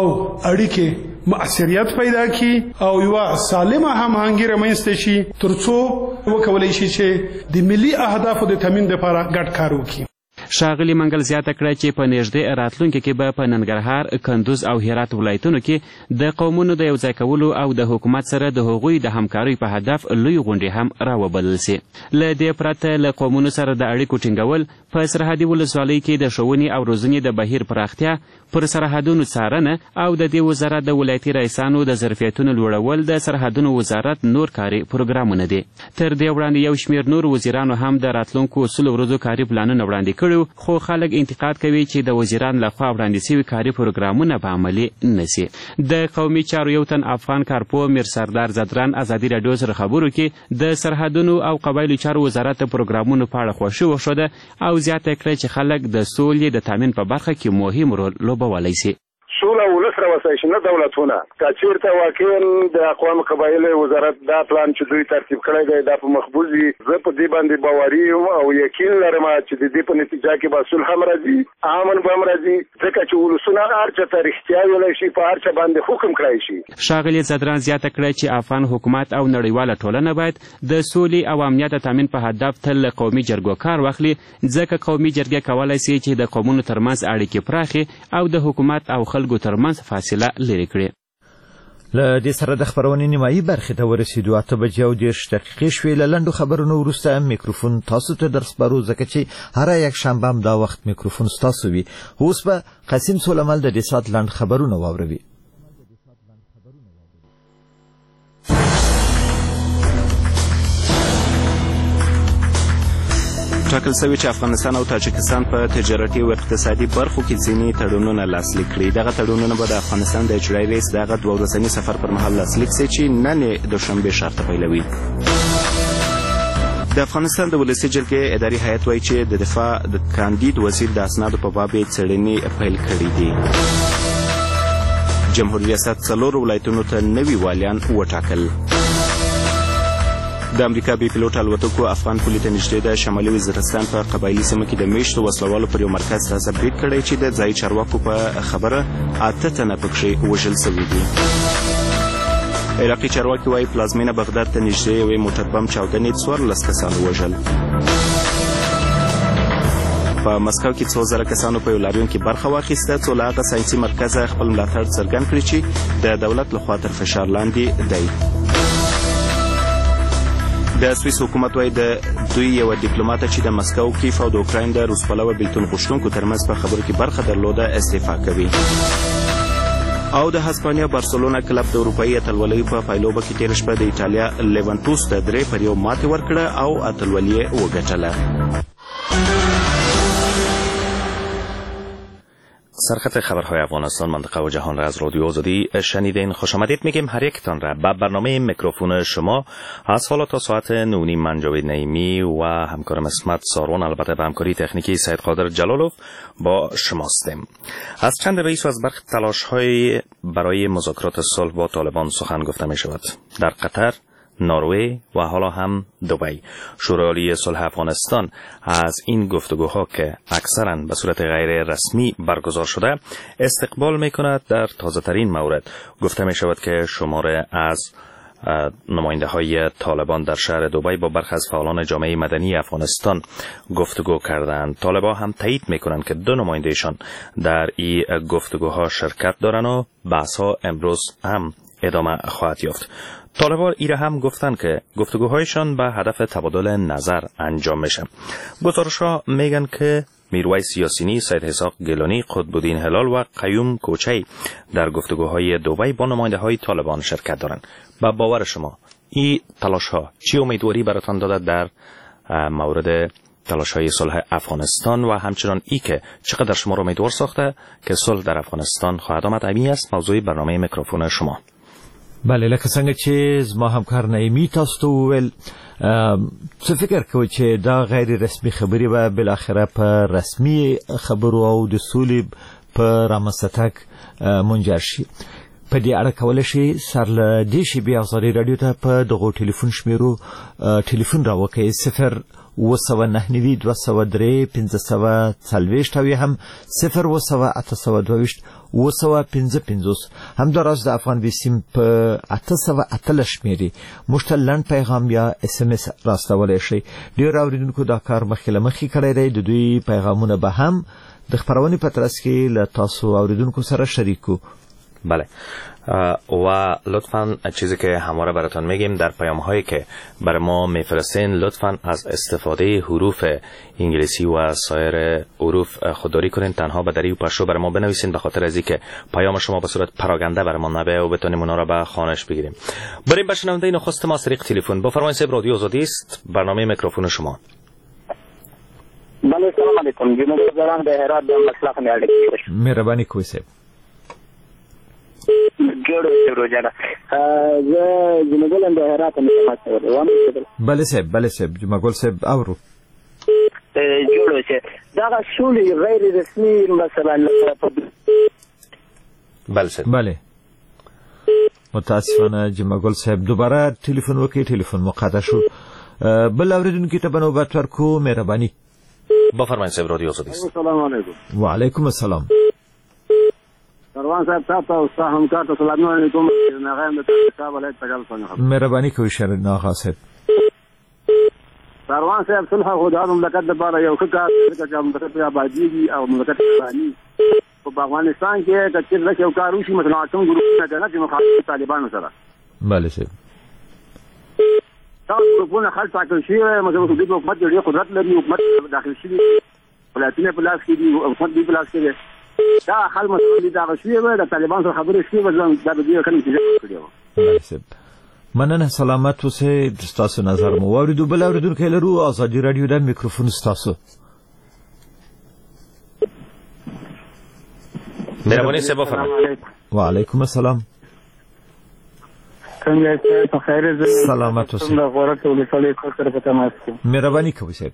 اړیکې مؤثریت پیدا کی او یو سالمه هماهنګي رامنځته شي ترڅو وکولای شي چې د ملي اهدافو د تامین لپاره ګډ کار وکړي. ښاغلي منګل زیاته کړه چې په نږدې راتلونکي کې به په ننګرهار، کندوز او هرات ولایتونو کې د قومونو د یوځای کولو او د حکومت سره د هغوی د همکارۍ په هدف لوی غونډې هم راوبلل سي. له دې پرته له قومونو سره د اړیکو ټینګول، په سرحدي ولسوالۍ کې د ښوونې او روزنې د بهیر پراختیا، پر سرحدونو څارنه او د دې وزارت د ولایتي رئیسانو د ظرفیتونو لوړول د سرحدونو وزارت نور کاري پروګرامونه دي. تر دې وړاندې یو شمېر نور وزیرانو هم د راتلونکو 100 ورځو کاري پلانونه وړاندې کړي، خو خلک انتقاد کوي چې د وزیرانو لخوا وړاندې شوي کاري پروګرامونه به عملي نشي. د قومي چارو یو تن افغان کارپوه میر سردار زدران ازادي راډیو سره خبرو کې د سرحدونو او قبایلو چارو وزارت د پروګرامونو په اړه خوښي وښوده او زیاته کړه چې خلک د سولې د تامین په برخه کې مهم رول لوبولی شي. سوله ولس راوستای شي، نه دولتونه. که چېرته واقعا د اقوام قبایلو وزارت دا پلان چې دوی ترتیب کړی دی دا په مخبوز وي، زه په دې باندې باوري یم او یقین لرم چې د دې په نتیجه کې به صلح هم راځي، امن به هم راځي، ځکه چې ولسونه هر چا ته رښتیا ویلی شي، په هر چا باندې حکم کړی شي. ښاغلي زدران زیاته کړه چې افغان حکومت او نړیواله ټولنه باید د سولې او امنیت د تامین په هدف تل له قومي جرګو کار واخلي، ځکه قومي جرګې کولی شي چې د قومونو ترمنځ اړیکې پراخې او د حکومت او خلکو ترمنځ فاصله لرې کړي. له دې سره د خبرونې نیمایي برخې ته ورسېدو. 8:30 شوې. له لنډو خبرونو وروسته میکروفون تاسو ته درسپارو، ځکه چې هره یکشنبه هم دا وخت میکروفون ستاسو وي. اوس به قاسم سولمل د دې ساعت لنډ خبرونه واوروي. ټاکل شوی چې افغانستان او تاجکستان په تجارتي او اقتصادي برخو کې ځینې تړونونه لاسلیک کړي. دغه تړونونه به د افغانستان د اجرایي رئیس دغه 2 ورځني سفر پر مهال لاسلیک شي چې نن یې دوشنبې ښار ته پیلوي. د افغانستان د ولسي جرګې اداري هیئت وایي چې د دفاع د کاندید وزیر د اسنادو په باب یې څېړنې پیل کړي دي. جمهوریت ریاست 4 ولایتونو ته نوي والیان وټاکل. د امریکا بي پیلوټ الوتکو افغان پولې ته نږدې د شمالي وزیرستان په قبایلي سیمه کې د میشتو وسلوالو پر یو مرکز ته برید کړی چې د ځایي چارواکو په خبره 8 تنه پکښې وژل شوي دي. عراقي چارواکي وایي پلازمینه بغداد ته نږدې یوې موټر بم چاودنې 14 کسان وژل. په مسکو کې 2000 کسانو په یو لاریون کې برخه واخیسته څو له هغه ساینسي مرکزه خپل ملاتړ څرګند کړي چې د دولت لخوا تر فشار لاندې دی. د سویس حکومت وایي د دوی یو ډیپلوماټ چې د مسکو کیف او د اوکراین د روس پلوه بیلتون غوښتونکو ترمنځ په خبرو کې برخه درلوده استعفا کوي. او د هسپانیا بارسلونا کلب د اروپایي اتلولیو په پایلوبه کې تېره شپه د ایټالیا لیونتوس ته 3-1 ماتې ورکړه او اتلولي یې وګټله. سرخط خبرهای افغانستان منطقه و جهان را از رادیو آزادی شنیدین. خوش آمدید میگیم هر یکتان را به برنامه میکروفون شما از حالا تا ساعت 9 من جاوید نعیمی و همکارم اسمت سارون، البته به همکاری تکنیکی سید قادر جلالوف با شماستیم. از چند رئیس و از برخی تلاش‌های برای مذاکرات صلح با طالبان سخن گفته می شود. در قطر، نروژ و حالا هم دبی. شورای عالی صلح افغانستان از این گفتگوها که اکثرا به صورت غیر رسمی برگزار شده استقبال می کند. در تازه ترین مورد گفته می شود که شماره از نماینده های طالبان در شهر دوبی با برخی از فعالان جامعه مدنی افغانستان گفتگو کردند. طالبان هم تایید میکنند که دو نمایندهشان در این گفتگوها شرکت دارند و بحث‌ها امروز هم ادامه خواهد یافت. طالبان ایره هم گفتند که گفتگوهایشان به هدف تبادل نظر انجام میشه. گزارش‌ها میگن که میرویس یاسینی، سید حساق گیلانی، قطب‌الدین هلال و قیوم کوچی در گفتگوهای دوبی با نماینده‌های طالبان شرکت دارند. با باور شما این تلاش‌ها چی امیدواری براتان داده در مورد تلاش‌های صلح افغانستان و همچنان ای که چقدر شما را امیدوار ساخته که صلح در افغانستان خواهد آمد؟ این است موضوع برنامه میکروفون شما. بله، لکه څنګه چې زما همکار نعیمي تاسو ته وویل، څه فکر کوئ چې دا غیر رسمي خبرې به بالاخره په رسمي خبرو او د سولې په رامنځته تګ منجر شي؟ په دې اړه کولی شي سر له دې شیبې ازادي راډیو ته په دغو ټلیفون شمیرو ټلیفون راوکړئ 0 203 540 او هم 0 822 255 همداراز د افغان ویسیم په 818 شمیرې موږ ته لنډ پیغام یا اس ام اس راستولی شئ. ډېر اوریدونکو دا کار مخکې له مخکې کړی دی. د دوی پیغامونه به هم د خپرونې په ترڅ کې له تاسو اوریدونکو سره شریکو. بله، و لطفاً چیزی که همواره براتون میگیم در پیام هایی که برای ما میفرستین لطفاً از استفاده حروف انگلیسی و سایر حروف خودداری کنین. تنها به دری و پشتو برای ما بنویسین به خاطر از اینکه پیام شما به صورت پراگنده برای ما نبه و بتونیم اونا را به خوانش بگیریم. بریم به شنونده نخست ما طریق تلفن. بفرمایید صاحب، رادیو آزادی است، برنامه میکروفون شما. بله، سلام علیکم. جناب زران به هرات د مسلخ نه اړیکې. مهرباني کوئ صاحب. جوړو روزانه زه جنګل د هرات نه ماته بله صاحب جمعګل صاحب اورو جوړو چې دا شولې غیر رسمي مثلا بله صاحب. بله، متاسفانه جمعګل صاحب دوباره ټلیفون وکړي، ټلیفون مقطع شو. بل اوریدونکو ته به نوبت ورکو. مهرباني. بفرمایئ صاحب، رادیو آزادی است. السلام علیکم. وعلیکم السلام. سروان صاحب تاسو او تاسو همکار ته سلام علیکم. نغام د کتاب ولایت تګل څنګه؟ مهرباني کوئ شرنا آغا صاحب. سروان صاحب صلح خو د مملکت لپاره یو ښه کار دی چې مملکت آبادی دي او مملکت افغاني په افغانستان کې د چې یو کار وشي مثلا اتم ګروپونه کنه چې مخالف طالبانو سره. بله صاحب. دا ګروپونه خلک ټاکل شي مثلا د حکومت ډېر قدرت لري، حکومت داخل شي ولایتونه په لاس کې دي او حکومت په لاس کې دی. دا حل مسئله دا شوی و د طالبان سره خبرې شوی و دا د دې کنه چې کړی و. مننه، سلامت اوسئ. تاسو نظر مو واوریدو. بل اوریدونکو لرو آزادي راډیو د میکروفون تاسو. مهرباني صاحب بفرمایئ. وعلیکم السلام. څنګه یې په خیر زه سلامت اوسئ. څنګه غوړه ټول ټول سره په تماس کې. مهرباني کوئ صاحب.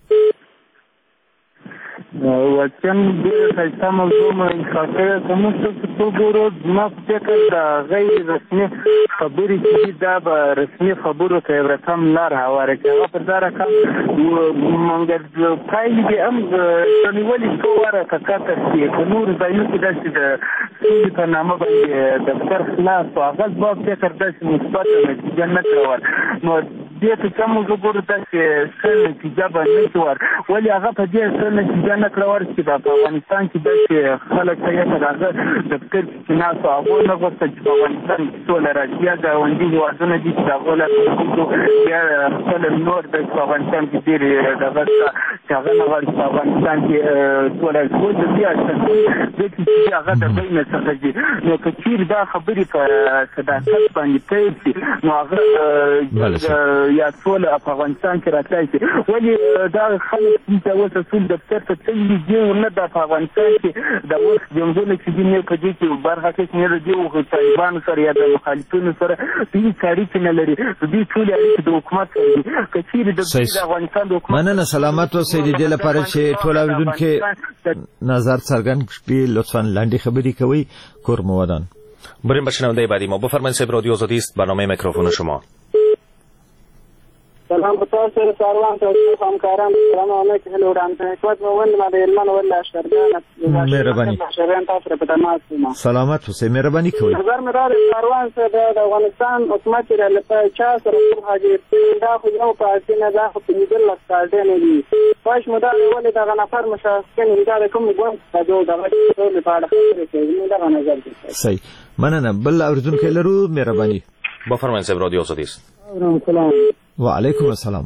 وطن ډېر ښایسته موضوع منتخبه کوم څه وګورو. زما په فکر د غیر رسمي خبرې چې دا به رسمي خبرو ته یو رقم لار هواره کوي. هغه پر دا رقم مونږ پایلې به هم نیولې څو واره ککاته شي. په نورو ځایونو کې داسې د سولې په نامه باندې دفتر خلاص و هغه زما په فکر داسې مثبته نتیجه نه کول. نو دې ته چې موږ وګورو داسې ښه نتیجه به نه شي ور ولې هغه په دې ښه نتیجه نه کړه ورسي. په افغانستان کې داسې خلک ته یې هغه دفتر کې ناست او هغوی نه غوښتل چې په افغانستان کې سوله راشي. یا ګاونډي هېوادونه دي چې د هغو له بیا خپل نور د په افغانستان کې ډېر دغه چې هغه نه غواړي په افغانستان کې سوله ټول د دې دې چې هغه د بین څخه دي. نو که چیرې دا خبرې په صداقت باندې پیل شي نو هغه یا سوله په افغانستان کې راتلی شي. ولې دا خلک چې اوس اصول دفتر ته تللي دي نه د په افغانستان کې د اوس جنګونه چې دي نه په دې کې برخه اخیستې نه دي او طالبانو سره یا د مخالفینو سره هیڅ اړیکې نه لري. دوی ټولې اړیکې د حکومت سره دي. که چیرې د افغانستان د حکومت مننه، سلامت اوسئ. د دې لپاره چې ټول اوریدونکو نظر څرګند کړي لطفا لنډې خبرې کوئ. کور مو ودان. بریم به شنونده بعدی ما. بفرمایید صاحب، رادیو آزادی است، برنامه میکروفون شما. سلام په تاسو سره ساروان تاسو همکاران سلام علیکم هلو وړاندې حکمت مومند ما د علمان ولا اشترګان مهرباني شرین تاسو په تماس سلامت اوسئ مهرباني کوئ نظر مې را ساروان سره د افغانستان حکومت لپاره چا سره حاجی دا خو یو پارتي نه دا خو په دې لکه نه دي پښ مدا ولې دا نفر مشارکین دا کوم ګوند د دغه لپاره خبرې دا نظر دي صحیح مننه بل اوریدونکو لرو مهرباني بفرمایئ صاحب رادیو آزادی است. سلام و علیکم السلام.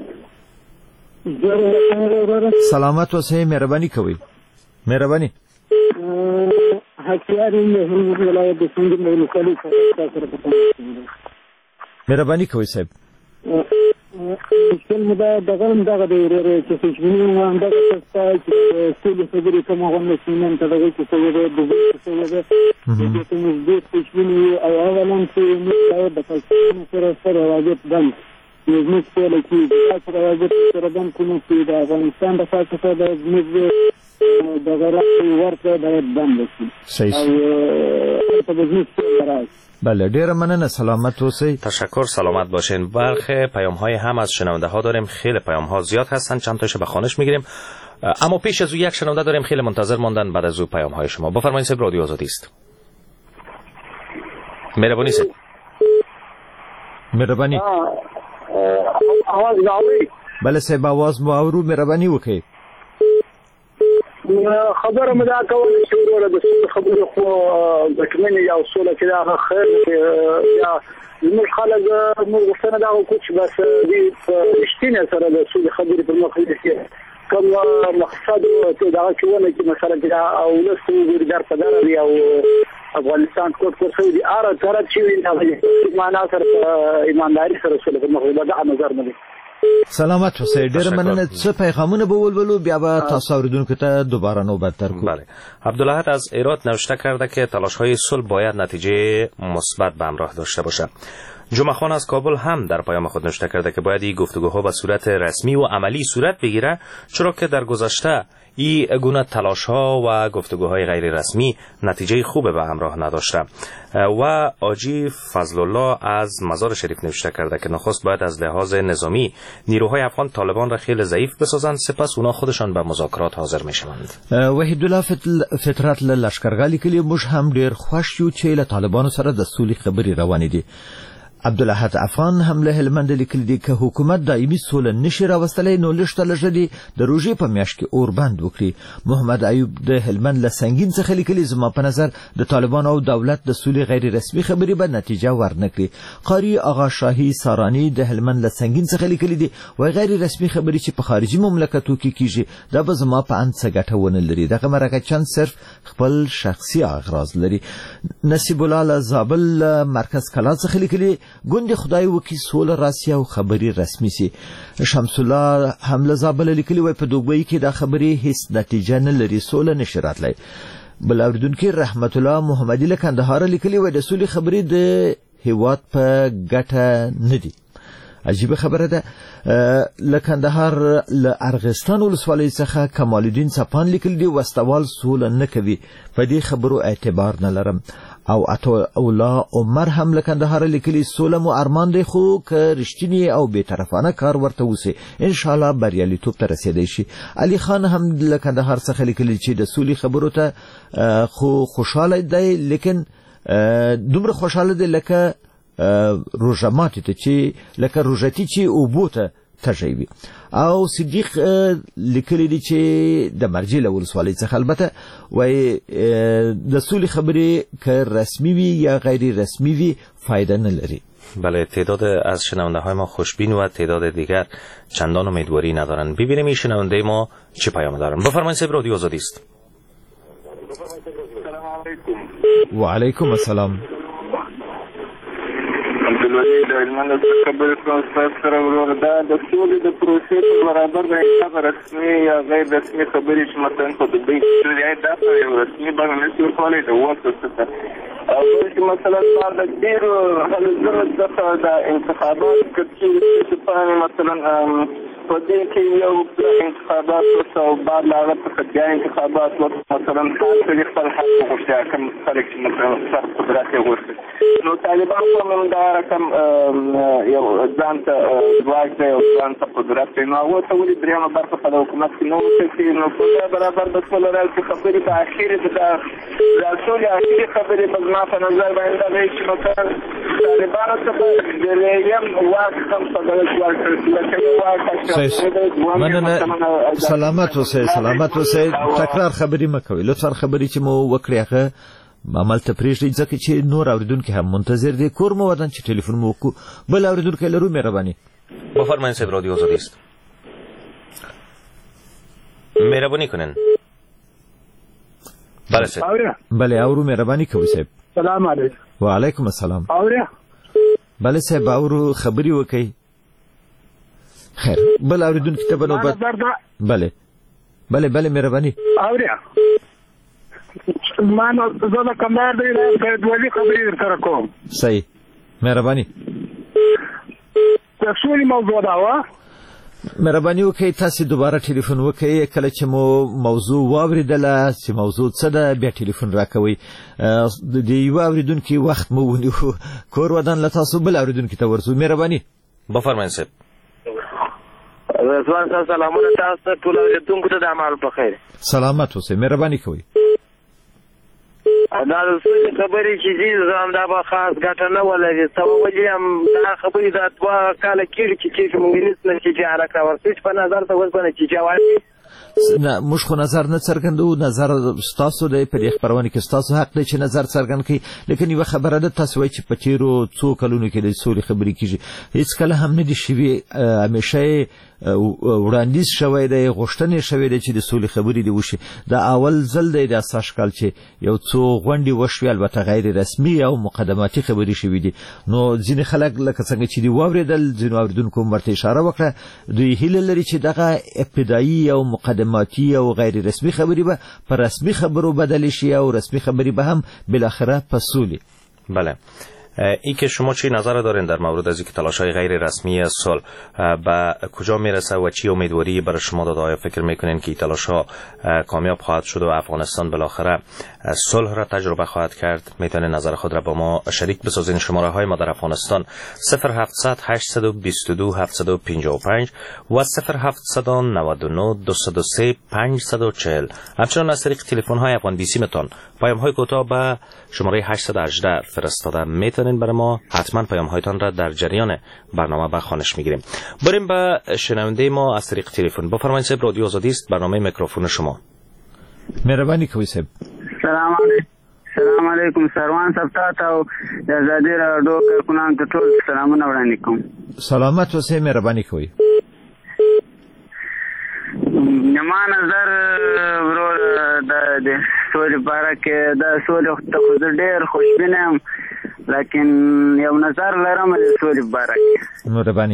سلامت اوسئ مهرباني کوئ. مهرباني. مهرباني کوئ صاحب. مشکل مدا دغه د چې فشمنی وان دغه څه چې ټول خبرې کوم غوښنه سیمن ته دغه چې څه د دوه څه د مزدور فشمنی او اولا چې موږ د پاکستان سره واجب بند موږ څه لکه د سره واجب سره بند کوم چې د افغانستان د فاصله د موږ دغه راځي ورته د بند شي صحیح او په دې څه بله ډیره مننه سلامت اوسئ. تشکر سلامت باشین. برخی پیام های هم از شنونده ها داریم خیلی پیام ها زیاد هستن چند تاشو به خوانش میگیریم اما پیش از او یک شنونده داریم خیلی منتظر ماندن بعد از او پیام های شما. بفرمایید صاحب رادیو آزادی است. مهربانی صاحب. مهربانی. آواز راوي بله صاحب आवाज مو اورو مهرباني وکړئ. خبره مدا کول شروع د خبرو خو ګټمنې یا اصول کې دا خیر یا موږ خلک موږ څنګه دا کوچ بس دې رښتینه سره د اصول خبرې په مخ کې کوم مقصد دا کوي چې مثلا او لسو ګردار په دار دی او افغانستان کوټ سعودي اره تر چې نه معنا سره ایمانداري سره اصول په مخ دا نظر نه سلامت اوسئ. ډېر مننه. څه پیغامونه به ولولو بیا به تاسو اوریدونکو ته دوباره نوبت درکو. بله. عبدالله از ایراد نوشته کرده که تلاش‌های صلح باید نتیجه مثبت به همراه داشته باشد. جمعه خان از کابل هم در پیام خود نوشته کرده که باید این گفتگوها به صورت رسمی و عملی صورت بگیره چرا که در گذشته این گونه تلاش‌ها و گفتگوهای غیر رسمی نتیجه خوب به همراه نداشته. و آجی فضل الله از مزار شریف نوشته کرده که نخست باید از لحاظ نظامی نیروهای افغان طالبان را خیلی ضعیف بسازند سپس اونا خودشان به مذاکرات حاضر میشوند. وحید الله فطرت له لشکرګاه لیکلي موږ هم ډیر خوښ یو چې له طالبانو سره د سولې خبرې روانې دي. عبدالله افغان هم له هلمند لیکل دي که حکومت دایمي سوله نشي راوستلی نو لږ لږه د روژې په میاشت کې اور بند وکړي. محمد ایوب د هلمند له سنگین څخه لیکلي زما په نظر د طالبان او دولت د سولې غیر رسمي خبرې به نتیجه ورنکړي. قاری آغا شاهي سارانی د هلمند له سنگین څخه لیکلي دي وای غیر رسمي خبرې چې په خارجي مملکتو کې کیږي دا به زما په اند څه ګټه ونه لري. دغه مرکه چند صرف خپل شخصي اغراض لري. نصیب الله له زابل مرکز کلا څخه لیکلي ګوند خدای وکي سوله راسي او خبري رسمي سي. شمس الله حمله زابل لیکلي وای په دوبۍ کې دا خبري هیڅ نتیجه نه لري سوله نشي راتلی. بل اوریدونکو رحمت الله محمدي له کندهار لیکلي وای د سولې خبري د هیواد په ګټه نه دي. عجیب خبره ده. لکندهار له ارغستان ولسوالۍ څخه کمال الدین صفان لیکل دي وستوال سوله نه کوي په دې خبرو اعتبار نه لرم. او عطا الله عمر هم لکندهار لیکلي سوله مو ارمان دی خو که رښتینی او بی‌طرفانه کار ورته وسی ان شاء الله بریالیتوب ته رسیدای شي. علي خان هم لکندهار څخه لیکلي چې د سولې خبرو ته خو خوشاله دی لیکن دومره خوشاله دی لکه روژماتي ته چې لکه روژتي چې اوبو ته تږی وي. او صدیق لیکلی دی چې د مرجې له ولسوالۍ څخه البته وایي د سولې خبرې که رسمي وي یا غیر رسمي وي فایده نه لري. بله تعداد از شنونده های ما خوشبین و تعداد دیگر چندان امیدواری ندارن. ببینیم این شنونده ما چه پیام دارن. بفرمایید صاحب رادیو آزادی است. و علیکم السلام. عبدالولی د علمانه خبرې کوم تاسو سره ورور دا د سولې د پروسې په برابر د حساب رسمي یا غیر رسمي خبرې چې مثلا په دبي کې دا یو رسمي باندې نشي کولای د واسطه څخه او چې مثلا د ډیرو حلزونو څخه د انتخابات کې چې مثلا په دې کې یو انتخابات وسو او بعد له هغه څخه بیا انتخابات وسو مثلا تاسو خپل حق وغوښتئ کوم خلک چې مثلا سخت قدرت یې غوښتي نو طالبان هم دا رقم یو ځان ته ځواک دی او ځان ته قدرت دی نو هغه ته ولې دریمه برخه په حکومت کې نو چې نو په برابر د ټول راځي خبرې په اخیری د ټول اخیری خبرې په ما په نظر باندې دا چې مثلا طالبان څخه د یم واک هم په دغه مننه سلامت اوسئ تکرار خبرې مکوئ لطفا خبرې چې مو وکړې هغه عمل ته پرېږدئ ځکه چې نور اوریدونکي هم منتظر دي کور مو ودان چې ټلیفون مو وکړو بل اوریدونکی لرو مهرباني بفرمایید صاحب رادیو آزادی است مهربانی کنن بله صاحب بله اورو مهربانی کوئ صاحب سلام علیکم وعلیکم السلام اوریا بله صاحب اورو خبرې وکړئ خیر بل اوریدونکي ته به نوبت بله مهرباني اوریا ما نو زه د کندهار د ولایت ولي خبرې درته کوم صحیح مهرباني تاسو موضوع دا و مهرباني وکړئ تاسو دوباره ټلیفون وکړئ کله چې مو موضوع واوریدله چې موضوع څه ده بیا ټلیفون راکوئ د یوه اوریدونکي وخت مو ونیو کور ودان له تاسو بل اوریدونکي ته ورځو مهرباني بفرمایئ صاحب رضوان صاحب سلامونه تاسو ټول اوریدونکو ته د اعمال په خیر سلامت اوسئ مهرباني کوئ دا د څه خبرې چې دي زم دا به خاص ګټه نه ولري ولې هم دا خبرې دا 2 کاله کېږي چې موږ نه چې حرکت ورسېږ په نظر ته اوس باندې چې جواب نه موږ خو نظر نه څرګندو نظر ستاسو دی په دې خبرونه کې ستاسو حق دی چې نظر څرګند کړئ لیکن یوه خبره ده تاسو وایئ چې په تېرو څو کلونو کې د سولې خبرې کېږي هېڅکله هم نه دي شوي همیشه وړاندیز شوی دی غوښتنې شوی دی چې د سولې خبرې دې وشي دا اول ځل دی د اساس کال چې یو څو غونډې وشوې البته غیر رسمي او مقدماتي خبرې شوي دي نو ځینې خلک لکه څنګه چې دي واورېدل ځینو اوریدونکو هم ورته اشاره وکړه دوی هیله لري چې دغه ابتدایي او مقدماتي او غیر رسمي خبرې به په رسمي خبرو بدل شي او رسمي خبرې به هم بالاخره په سولې بله ای که شما چی نظر دارین در مورد از اینکه تلاش‌های غیر رسمی صلح به کجا میرسه و چی امیدواری برای شما داده؟ آیا فکر میکنین که تلاش‌ها کامیاب خواهد شد و افغانستان بالاخره صلح را تجربه خواهد کرد؟ میتونین نظر خود را با ما شریک بسازین. شماره‌های ما در افغانستان 0700 822 755 و 0799 203 540. همچنین از طریق تلفن‌های افغان بی سی متون پیام‌های کوتاه به شماره 818 فرستاده میتونین برای ما حتما پیام‌هایتان را در جریان برنامه به خوانش میگیریم. بریم به شنونده ما از طریق تلفن. بفرمایید صاحب رادیو آزادی است برنامه میکروفون شما. مهربانی کوي صاحب. سلام علیکم سروان صاحب تاسو د آزادی رادیو کارکونان ته ټول سلامونه وړاندې کوم. سلامت اوسئ مهربانی کوي. نما نظر ورور د سولې باره کې د سولې ته خو زه ډېر خوشبینه یم لیکن یو نظر لرم د سولې باره کې. مهرباني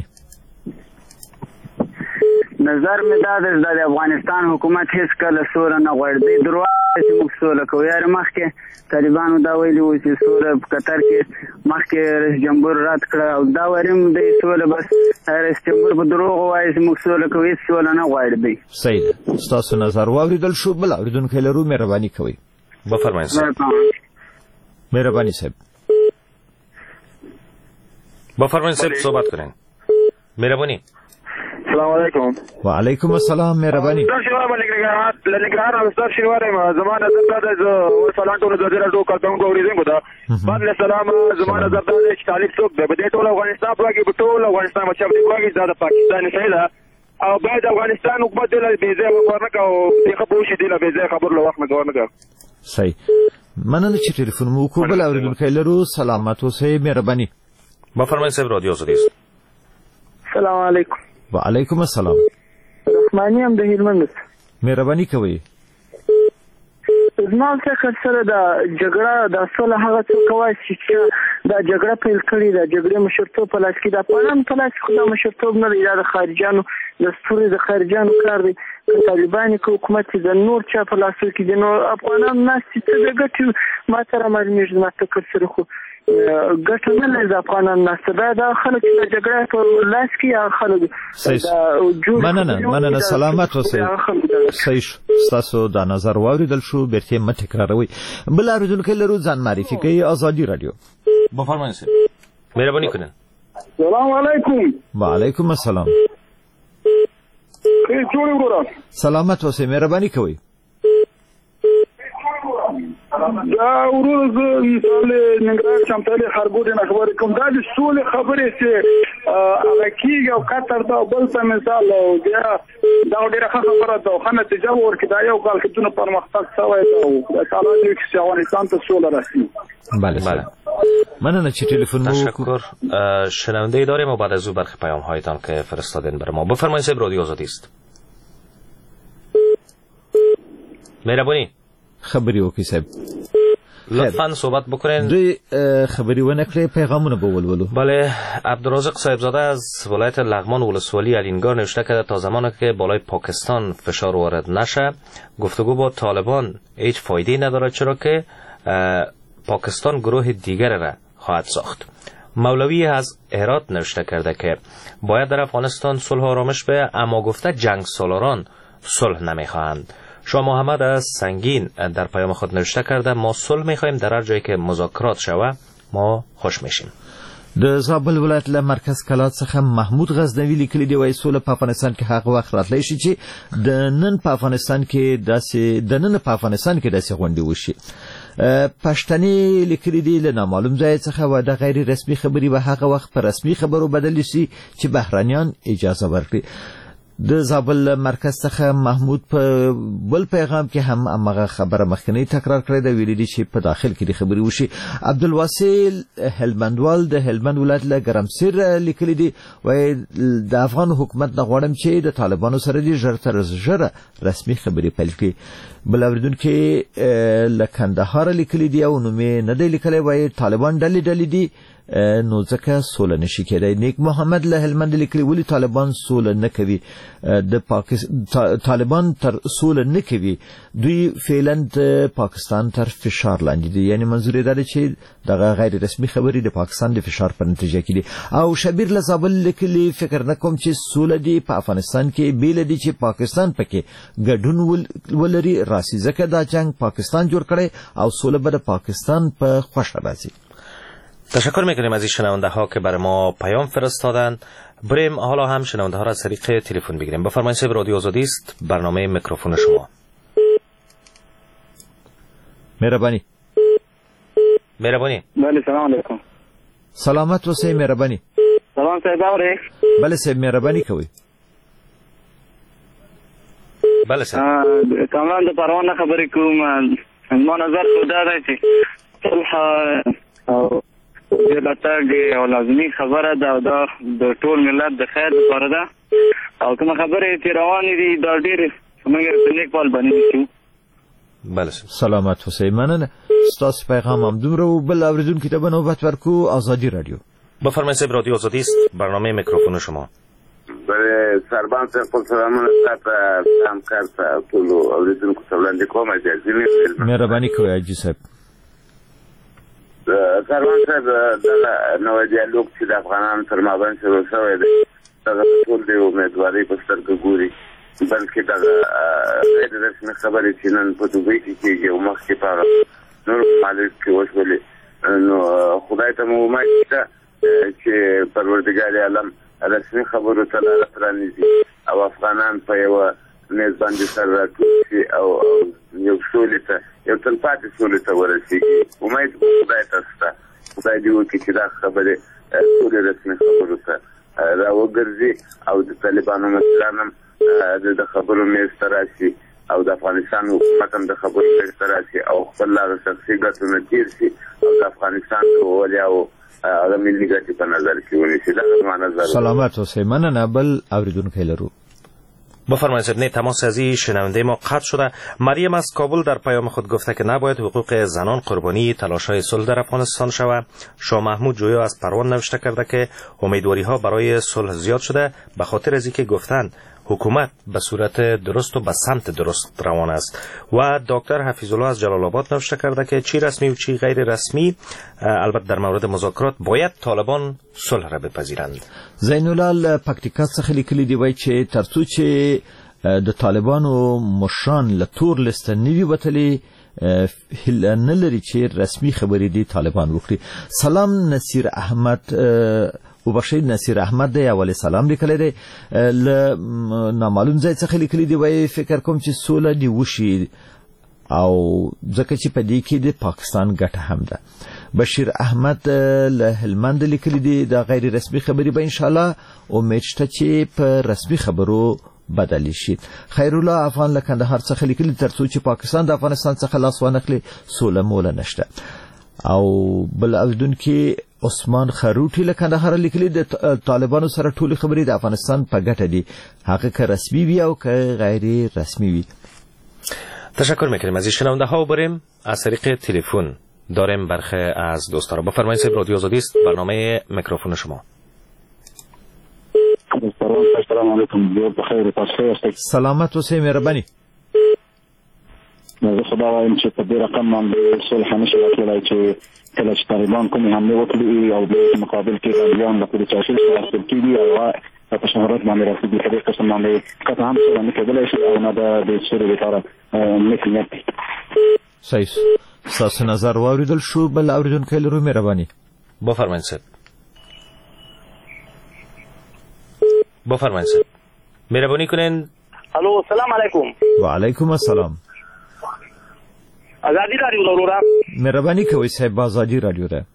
نظر مې دا دی د افغانستان حکومت هیڅ کله سوله نه غواړي. دوی درواغ چې موږ سوله کوو. یاره مخکې طالبانو دا ویلي وو چې سوله په قطر کې مخکې رئیس جمهور رد کړه او دا واري هم دی سوله بس رئیس جمهور په دروغ وایي چې موږ سوله کوو هیڅ سوله نه غواړي دی. صحیح ستاسو نظر واوریدل شو. بل اوریدونکی لرو مهرباني کوئ. بفرمایئ صاحب. مهرباني صاحب. بفرمایئ صاحب صحبت کنین. مهرباني. السلام علیکم. وعلیکم السلام مهرباني. لنګرهار استاد شینوار زمانه زړه د وسلانټو د وزیر ډو کارتون کو ریزنګ ده. بعد السلام زمانه زړه د طالب څوک به د ټول افغانستان پلاګي په ټول افغانستان مچا په کوګي د پاکستان سره او باید افغانستان حکومت له بیزه ورنکه او دغه پوښي د بیزه خبر له وخت نه ورنکه. صحیح مننه چې ټلیفون مو کو. بل اوریدونکی لرو سلامت اوسئ مهرباني. بفرمایئ صاحب رادیو آزادی است. سلام علیکم. وعلیکم السلام. رحمانی هم د هلمند. مهرباني کوئ. زما فکر سره د جګړه د صلح هغه څه کوي چې دا جګړه پیل کړې ده. جګړې مشرتوب په لاس کې د افغانانو په لاس کې دا مشرتوب نه دی. دا د خارجانو د ستوري د خارجانو کار دی. طالبان کې حکومت د نور چا په لاس کې دي. نو افغانان ناس چې د ګټو ما سره معلومیږي ما فکر سره خو ګټه نه لري د افغانانو نسته دا خلک چې جګړه په لاس کې خلک مننه سلامت اوسئ. صحیح ستاسو دا نظر واوریدل شو، بیرته مه تکراروئ. بل اوریدونکی لرو، ځان معرفي کوي. آزادی رادیو. بفرمایید. مهربانی کنین. سلام علیکم. و علیکم السلام. سلامت اوسئ، مهربانی کوئ. دا ورور زه مثال ننګرهار چمتالي خرګوډ نه خبرې کوم. دا د سولې خبرې چې هغه کېږي او قطر ته بل ته مثال بیا دا ډېره ښه خبره ده، ښه نتیجه به ورکړي. دا یو کال کې دونه پرمختګ شوی ده، تعالی دې وکړي چې افغانستان ته سوله رسي. بله مننه چې تلفن مو. تشکر. شنونده داریم و بعد از او برخی پیام هایتان که فرستادین بر ما. بفرمایید صاحب، رادیو آزادی است. مهربانی خبری وکړئ صاحب. لطفاً صحبت بکنین. دوی خبری ونکړي، پیغامونه به ولولو. بله، عبدالرازق صاحبزاده از ولایت لغمان ولسوالی الینگار نوشته کرده تا زمانی که بالای پاکستان فشار وارد نشه گفتگو با طالبان هیچ فایده ندارد، چرا که پاکستان گروه دیگر را خواهد ساخت. مولوی از هرات نوشته کرده که باید در افغانستان صلح و آرامش به، اما گفته جنگ سالاران صلح نمیخواهند. شاه محمد از سنگین در پیام خود نوشته کرده ما صلح میخواهیم، در هر جایی که مذاکرات شوه ما خوش میشیم. د زابل ولایت له مرکز کلات څخه محمود غزنوی لیکلی دی وایي سوله په افغانستان کې هغه وخت راتلی شي چې د نن په افغانستان کې داسې غونډې وشي. پښتني لیکلي دي له نامعلوم ځای څخه و د غیر رسمي خبري به هغه وخت په رسمي خبرو بدل شي چې بهرانيان اجازه ورکړي. د زابل مرکز څخه محمود په بل پیغام کې هم هغه خبره مخکنی تکرار کړې ده، ویلي دي چې په داخل کې د خبري وشي. عبدالواسیل هلمندوال د هلمند ولایت له ګرمسیر لیکلي دي وایي د افغان حکومت نه غواړم چې د طالبانو سره د ژر تر ژره رسمي خبري پیل کړي. بل اوریدونکي له کندهار لیکلي دي او نوم یې نه دی لیکلی، وایي طالبان ډلې دي نو ځکه سوله نشي کېدای. نیک محمد له هلمند لیکلي ولې طالبان سوله نه کوي، طالبان تر سوله نه کوي، دوی فعلا د پاکستان تر فشار لاندې دي. یعنی منظور یې دا دی چې دغه غیر رسمي خبرې د پاکستان د فشار په نتیجه کې دي. او شبیر له زابل لیکلي فکر نه کوم چې سوله دی په افغانستان کې بیل دي چې پاکستان پکې ګډون ولري راسي، ځکه دا جنگ پاکستان جوړ کړي او سوله به د پاکستان په خوښه راځي. تشکر میکنیم از این شنونده ها که برای ما پیام فرستادن. بریم حالا هم شنونده ها را از طریق تلفن بگیریم. بفرمایید صاحب، رادیو آزادی است، برنامه میکروفون شما. مهربانی. بله سلام علیکم. سلامت اوسئ، مهربانی. سلام صاحب اورئ؟ بله صاحب، مهربانی کوئ. بله صاحب. کامران د پروان خبرې کوم. ما نظر خدا دی چې صلح او دلته یو لازمي خبره ده او دا د ټول ملت د خیر لپاره ده او کوم خبرې چې روانې دي دا ډېر موږ په نیک پال باندې شو. بله سلامت اوسئ، مننه. ستاسو پیغام هم دومره و. بل اوریدونکي ته به نوبت ورکو. آزادی رادیو. بفرمایید صاحب، رادیو آزادی است، برنامه میکروفون شما. برای سربان صاحب خپل سلامونه تاسو همکار ټول اوریدونکو ته وړاندې کوم. مهرباني کوئ حاجي صاحب. سربان صاحب دغه نوی ډیالوګ چې د افغانانو تر مابین شروع شوی دی دغه ټول د امیدوارۍ په سترګه ګوري، بلکې دغه غیر رسمي خبرې چې نن په دوبۍ کې کېږي او مخکې په هغه نورو ممالکو کې وشولې، نو خدای ته مو امید شته چې پروردګار عالم رسمي خبرو ته لاره پرانیزي او افغانان په یوه میز باندې سر راټول شي او یو سولې ته یو تلپاتې سولې ته ورسېږي. امید خدای ته شته، خدای دې وکړي چې دا خبرې ټولې رسمي خبرو ته راوګرځي او د طالبانو مشران هم د خبرو میز ته راشي او د افغانستان حکومت هم د خبرو میز ته راشي او خپل هغه شخصي ګټونه تېر شي او د افغانستان د ولیاو هغه ملي ګټې په نظر کې ونیسي. دا زما نظر. سلامت اوسئ، مننه. بل اوریدونکی لرو. بفرمایید صاحب. تماس از این شنونده ما قطع شده. مریم از کابل در پیام خود گفته که نباید حقوق زنان قربانی تلاش‌های صلح در افغانستان شود. شاه محمود جویا از پروان نوشته کرده که امیدواری‌ها برای صلح زیاد شده به خاطر از اینکه گفتند حکومت به صورت درست و به سمت درست روان است. و دکتر حفیظ الله از جلال آباد نوشته کرده که چی رسمی و چی غیر رسمی، البته در مورد مذاکرات باید طالبان صلح را بپذیرند. زینالله پکتیکا څخه لیکلي دی وایي چې ترڅو چې د طالبانو مشران له تور لسته نوي وتلي نه لري چې رسمي خبرې دي طالبان وکړي. سلام نصیر احمد وبخښئ نصیر احمد دی اول سلام لیکلی دی له نامعلوم ځای څخه لیکلی دی وایي فکر کوم چې سوله دې وشي او ځکه چې په دې کې د پاکستان ګټه هم ده. بشیر احمد له هلمند لیکلی دی د غیر رسمي خبرې به ان شاء الله امید شته چې په رسمي خبرو بدلی شي. خیر الله افغان له کندهار څخه لیکلی ترڅو چې پاکستان د افغانستان څخه لاس وانخلي سوله موله نشته. او بل اوریدونکي عثمان خروټي له کندهار لیکلی د طالبانو سره ټول خبرې د افغانستان په ګټه دي، هغه که رسمي وي او که غیر رسمي وي. تشکر میکنیم از شنونده ها و بریم از طریق تلفن داریم برخی از دوستان را. بفرمایید صاحب، رادیو آزادی است، برنامه میکروفون شما. السلام علیکم، جوړ په خیر تاسو ښه یاست؟ سلامت اوسئ، مهرباني. زه خدا وایم چې په دې رقم باندې صلح نشي راتللی چې کله چې طالبان کومې حملې وکړي او د مقابل کې غازیان له پولیس چارشل سره راټول کېږي او په شهرت باندې رسېږي، په دې قسم باندې قطعا هم سوله نه کېدلی شي او نه د سولې لپاره نیت دی. صحیح، ستاسو نظر واورېدل شو. بل اورېدونکی لرو، مهرباني. بفرمایید صاحب. بفرمایید صاحب، مهربانی کنین. الو، سلام علیکم. و علیکم السلام. آزادی رادیو ضرورا. مهربانی کوي صاحب، آزادی رادیو ده.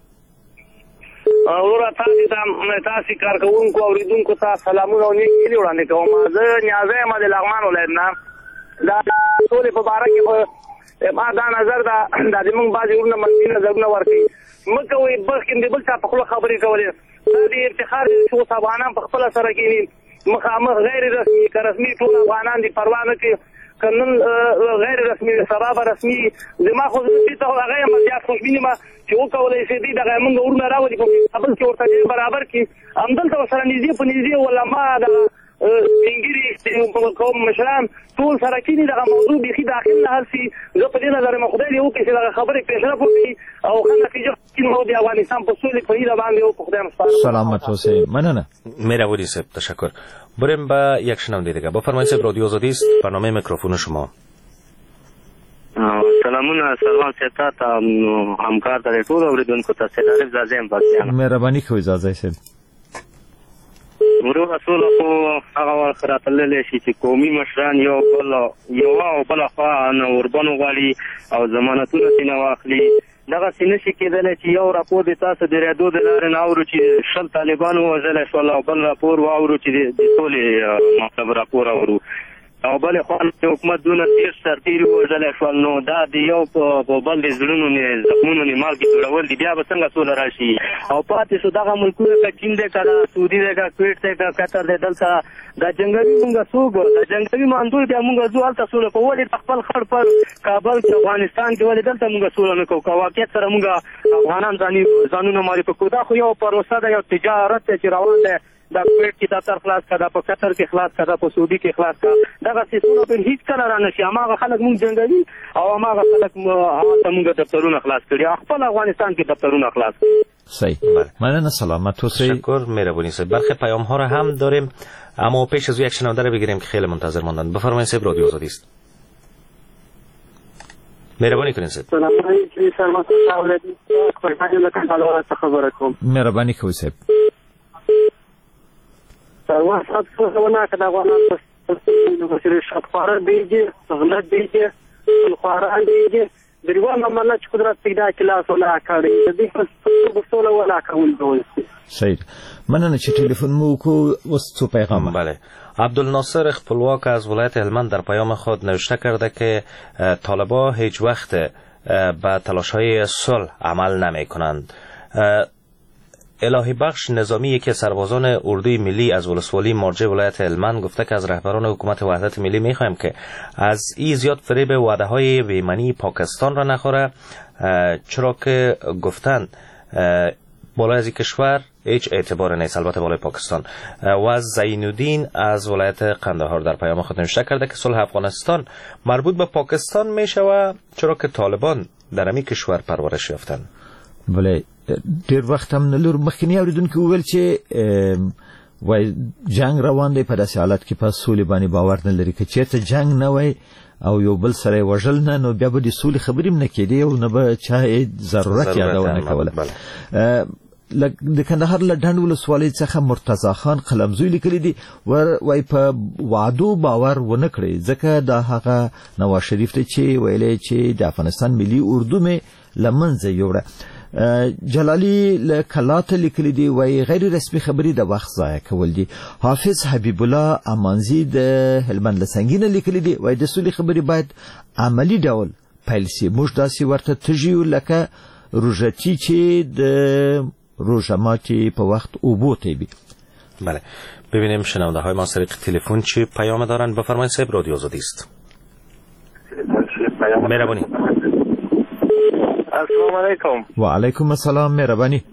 ورته تاسو کارکونکو اوریدونکو ته سلامونه او نیک هیلې وړاندې کوم. زه نیازه یم د لغمان ولایت نه. دا ټولې په باره کې ما دا نظر دا د موږ بعضې ورونه منفي نظرونه ورکوي. مه کوئ بلکې د بل چا په خوله خبرې کولې. دا د افتخار دی چې اوس افغانان په خپله سره کښېني، مخامخ غیر رسمي که رسمي ټول افغانان دي پروا نه کوي، که نن غیر رسمي سبا به رسمي. زما خو دې ته هغه یم زیات خوشبیني یم چې وکولی شي دوی دغه موږ ورونه راولي په کابل کې ورته ډېر برابر کړي، همدلته ورسره نږدې په نږدې علما دغه سپینګیري قوم مشران ټول سره کښېني، دغه موضوع بیخي داخل نه حل شي. زه په دې نظر یم خدای دې وکړي چې دغه خبرې پیشرفت وکړي او ښه نتیجه نو د افغانستان په سولې په هیله باندې او په خدای مسپارم. سلامت اوسئ. مننه. مهربانی صاحب، تشکر. بریم به یک شنونده دیگه. بفرمایید صاحب، رادیو آزادی است، برنامه میکروفون شما. سلامونه، سلام ستا ته همکار ته ټول اوریدونکو ته سلام زازم پاکستان. مهرباني کوئ زازای صاحب. ورو رسول خو هغه وخت راتللی شي چې قومي مشران یو او بله خوا نه وربنو غواړي او ضمانتونه ځینې واخلي. دغسې نشي کېدلی چې یو راپور د تاسو د رادیو د لارې نه اورو چې 100 طالبان ووژلی شول او بل راپور واورو چې د ټولې مطلب راپور اورو او بلې خوا حکومت دونه 30 سرتیري ووژلی شول. نو دا د یو په بل د زړونو زخمونو نه مالګې جوړول دي، بیا به څنګه سوله راشي؟ او پاتې شو دغه ملکونه که چین دی که سعودي دی که کویټ دی که قطر دی، دلته دا جنګوي مونږ څوک دا جنګوي ماندوی بیا مونږ ځو هلته سوله کوو. ولې په خپل خړ پر کابل کې افغانستان کې ولې دلته مونږ سوله نه کوو؟ که واقعیت سره مونږ افغانان ځانونه معرفي کوو. دا خو یو پروسه ده، یو تجارت دی چې روان دی. دا کویټ کې دفتر خلاص کړه، دا په قطر کې خلاص کړه، دا په سعودي کې خلاص کړه. دغسې سوله به هېڅ کله را نه شي. هماغه خلک مونږ جنګوي او هماغه خلک هلته مونږ دفترونه خلاص کړي، خپل افغانستان کې دفترونه خلاص کړي. صحیح. مننه، سلامت اوسئ. تشکر، مهربانی صاحب. برخی پیام ها را هم داریم اما پیش از یک شنونده رو بگیریم که خیلی منتظر ماندن. بفرمایید صاحب، رادیو آزادی است. مهربانی کنید صاحب. سلام علیکم، سلامت اوسئ. مهربانی کوئ صاحب. سروان صاحب څه ونه کړه افغانان په شرکت خواره دیږي، غلط دیږي، خواران دیږي. دریوان عمله چې قدرت پیدا کړي لاس ولا کړي د دې په سوله ولا کول دوی. صحیح. مننه چې تلفن مو کو اوس څو پیغام. بله. عبدالناصر خپلواک از ولایت هلمند در پیام خود نوشته کرده که طالبان هیچ وقت به تلاش‌های صلح عمل نمی‌کنند. الهی بخش نظامی، یکی از سربازان اردوی ملی از ولسوالی مرجع ولایت هلمند، گفته که از رهبران حکومت وحدت ملی میخوایم که از این زیاد فریب وعده های بی‌معنی پاکستان را نخوره، چرا که گفتند بالای از کشور هیچ اعتبار نیست، البته بالای پاکستان. و زینالدین از ولایت قندهار در پیام خود نوشته کرده که صلح افغانستان مربوط به پاکستان میشود چرا که طالبان در همین کشور پرورش یافتن. بله ډیر وخت هم نلور مخکنی اوریدونکو ویل چې وای جنگ روان دی په داسې حالت کې په سولې باندې باور نه لري که چېرته جنگ نه وای او یو بل سره وژل نه نو بیا به د سولې خبرې هم نه کېدې او نه به چا ضرورت یادونه کوله. د کندهار له ډنډ ولسوالۍ څخه مرتضی خان قلمزوی لیکلی دی وای په وعدو باور ونه کړی ځکه دا هغه نواز شریف ته چې ویلې چې د افغانستان ملي اردو مې له منځه یوړه. جلالی له کلات لیکلی دی وای غیر رسمي خبرې د وخت ضایع کول دي. حافظ حبیب الله امانزی د هلمند له سنگینه لیکلی دی وای د سولې خبرې باید عملی ډول پیل شي. موږ داسې ورته تجیو لکه روژتی چې د روژه ماتی په وقت اوبوتی بی. بله ببینیم شنونده های ما طریق تلفن چی پیام دارن. بفرمایید صاحب، رادیو آزادی است. مهربانی. السلام علیکم. و علیکم السلام. مهربانی.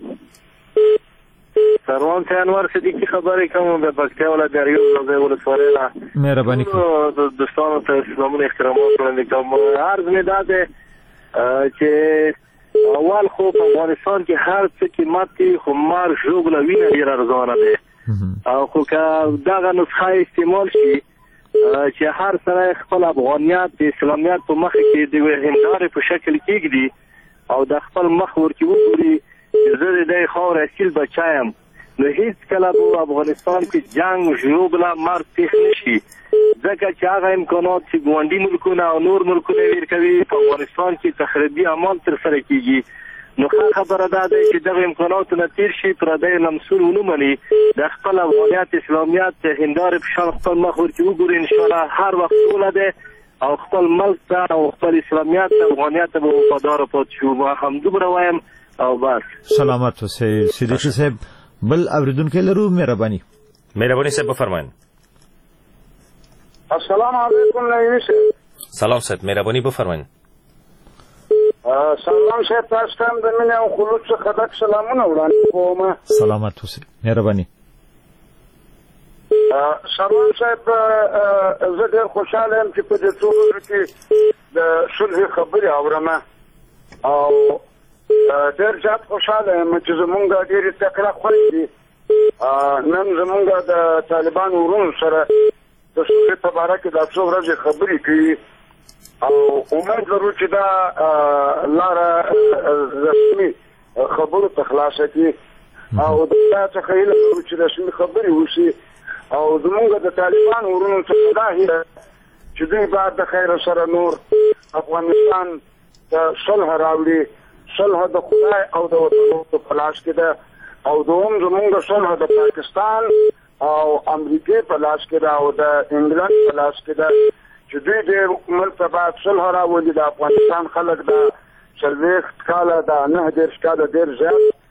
سروان ته انور صدیقی خبرې کوم د پکتیا ولایت دریو ولسوالۍ نه. مهربانی کوم. دوستانو ته سلامونه احترامات وړاندې کوم. عرض مې دا ده چې اول خو په افغانستان کې هر څه قیمت کې خو مار ژوبله وینه ډېره ارزانه ده او خو که دغه نسخه استعمال شي چې هر سړی خپل افغانیت د اسلامیت په مخ کې د هندارې په شکل کېږدي او د خپل مخ ورکې وګوري چې زه د دې خاورې اصیل بچی یم نو هیڅ کله په افغانستان کې جنګ ژوبله مار پېښ نه شي ځکه چې هغه امکانات چې ګاونډي ملکونه او نور ملکونه ویر کوي په افغانستان کې تخریبي اعمال ترسره کېږي. نو خبره دا ده چې دغه امکاناتو نه تېر شي پردی لمسون ونه مني د خپل افغانیت اسلامیت هندارې په شان خپل مخ ورکې وګوري انشاءالله هر وخت سوله ده او خپل ملک ته او خپل اسلامیت ته افغانیت ته به وفاداره پاتې شو. ما همدومره وایم او بس. سلامت اوسئ صدیقي صاحب. بل اوریدونکی لرو. مهرباني. مهرباني صاحب بفرمایئ. السلام علیکم نایمی صاحب. سلام صاحب، مهرباني بفرمایئ. سلام صاحب، تاسو ته د مینې او خلوص څخه ډک سلامونه وړاندې کوم. سلامت اوسئ. مهرباني. سلام صاحب، زه ډېر خوشحاله یم چې په دې څو ورځو کې د صلح خبرې اورم او ډېر زیات خوشحاله یم چې زمونږ ډېرې تکړه خویندې دي نن زمونږ د طالبانو ورونو سره د صلح په باره کې دا څو ورځې خبرې کوي او امید لرو چې دا لاره رسمي خبرو ته خلاصه کړي او دا څخه هیله لرو چې رسمي خبرې وشي او زمونږ د طالبانو ورونو څخه دا هیله چې دوی باید د خیر سره نور افغانستان ته صلح راوړي. صلح د خدای او د وطن په لاس کې ده او دوم زمونږ صلح د پاکستان او امریکې په لاس کې ده او د انګلند په لاس کې ده چې دوی د ملک ته باید صلح راولي. د افغانستان خلک د 40 کاله د 9 کاله ډېر زیات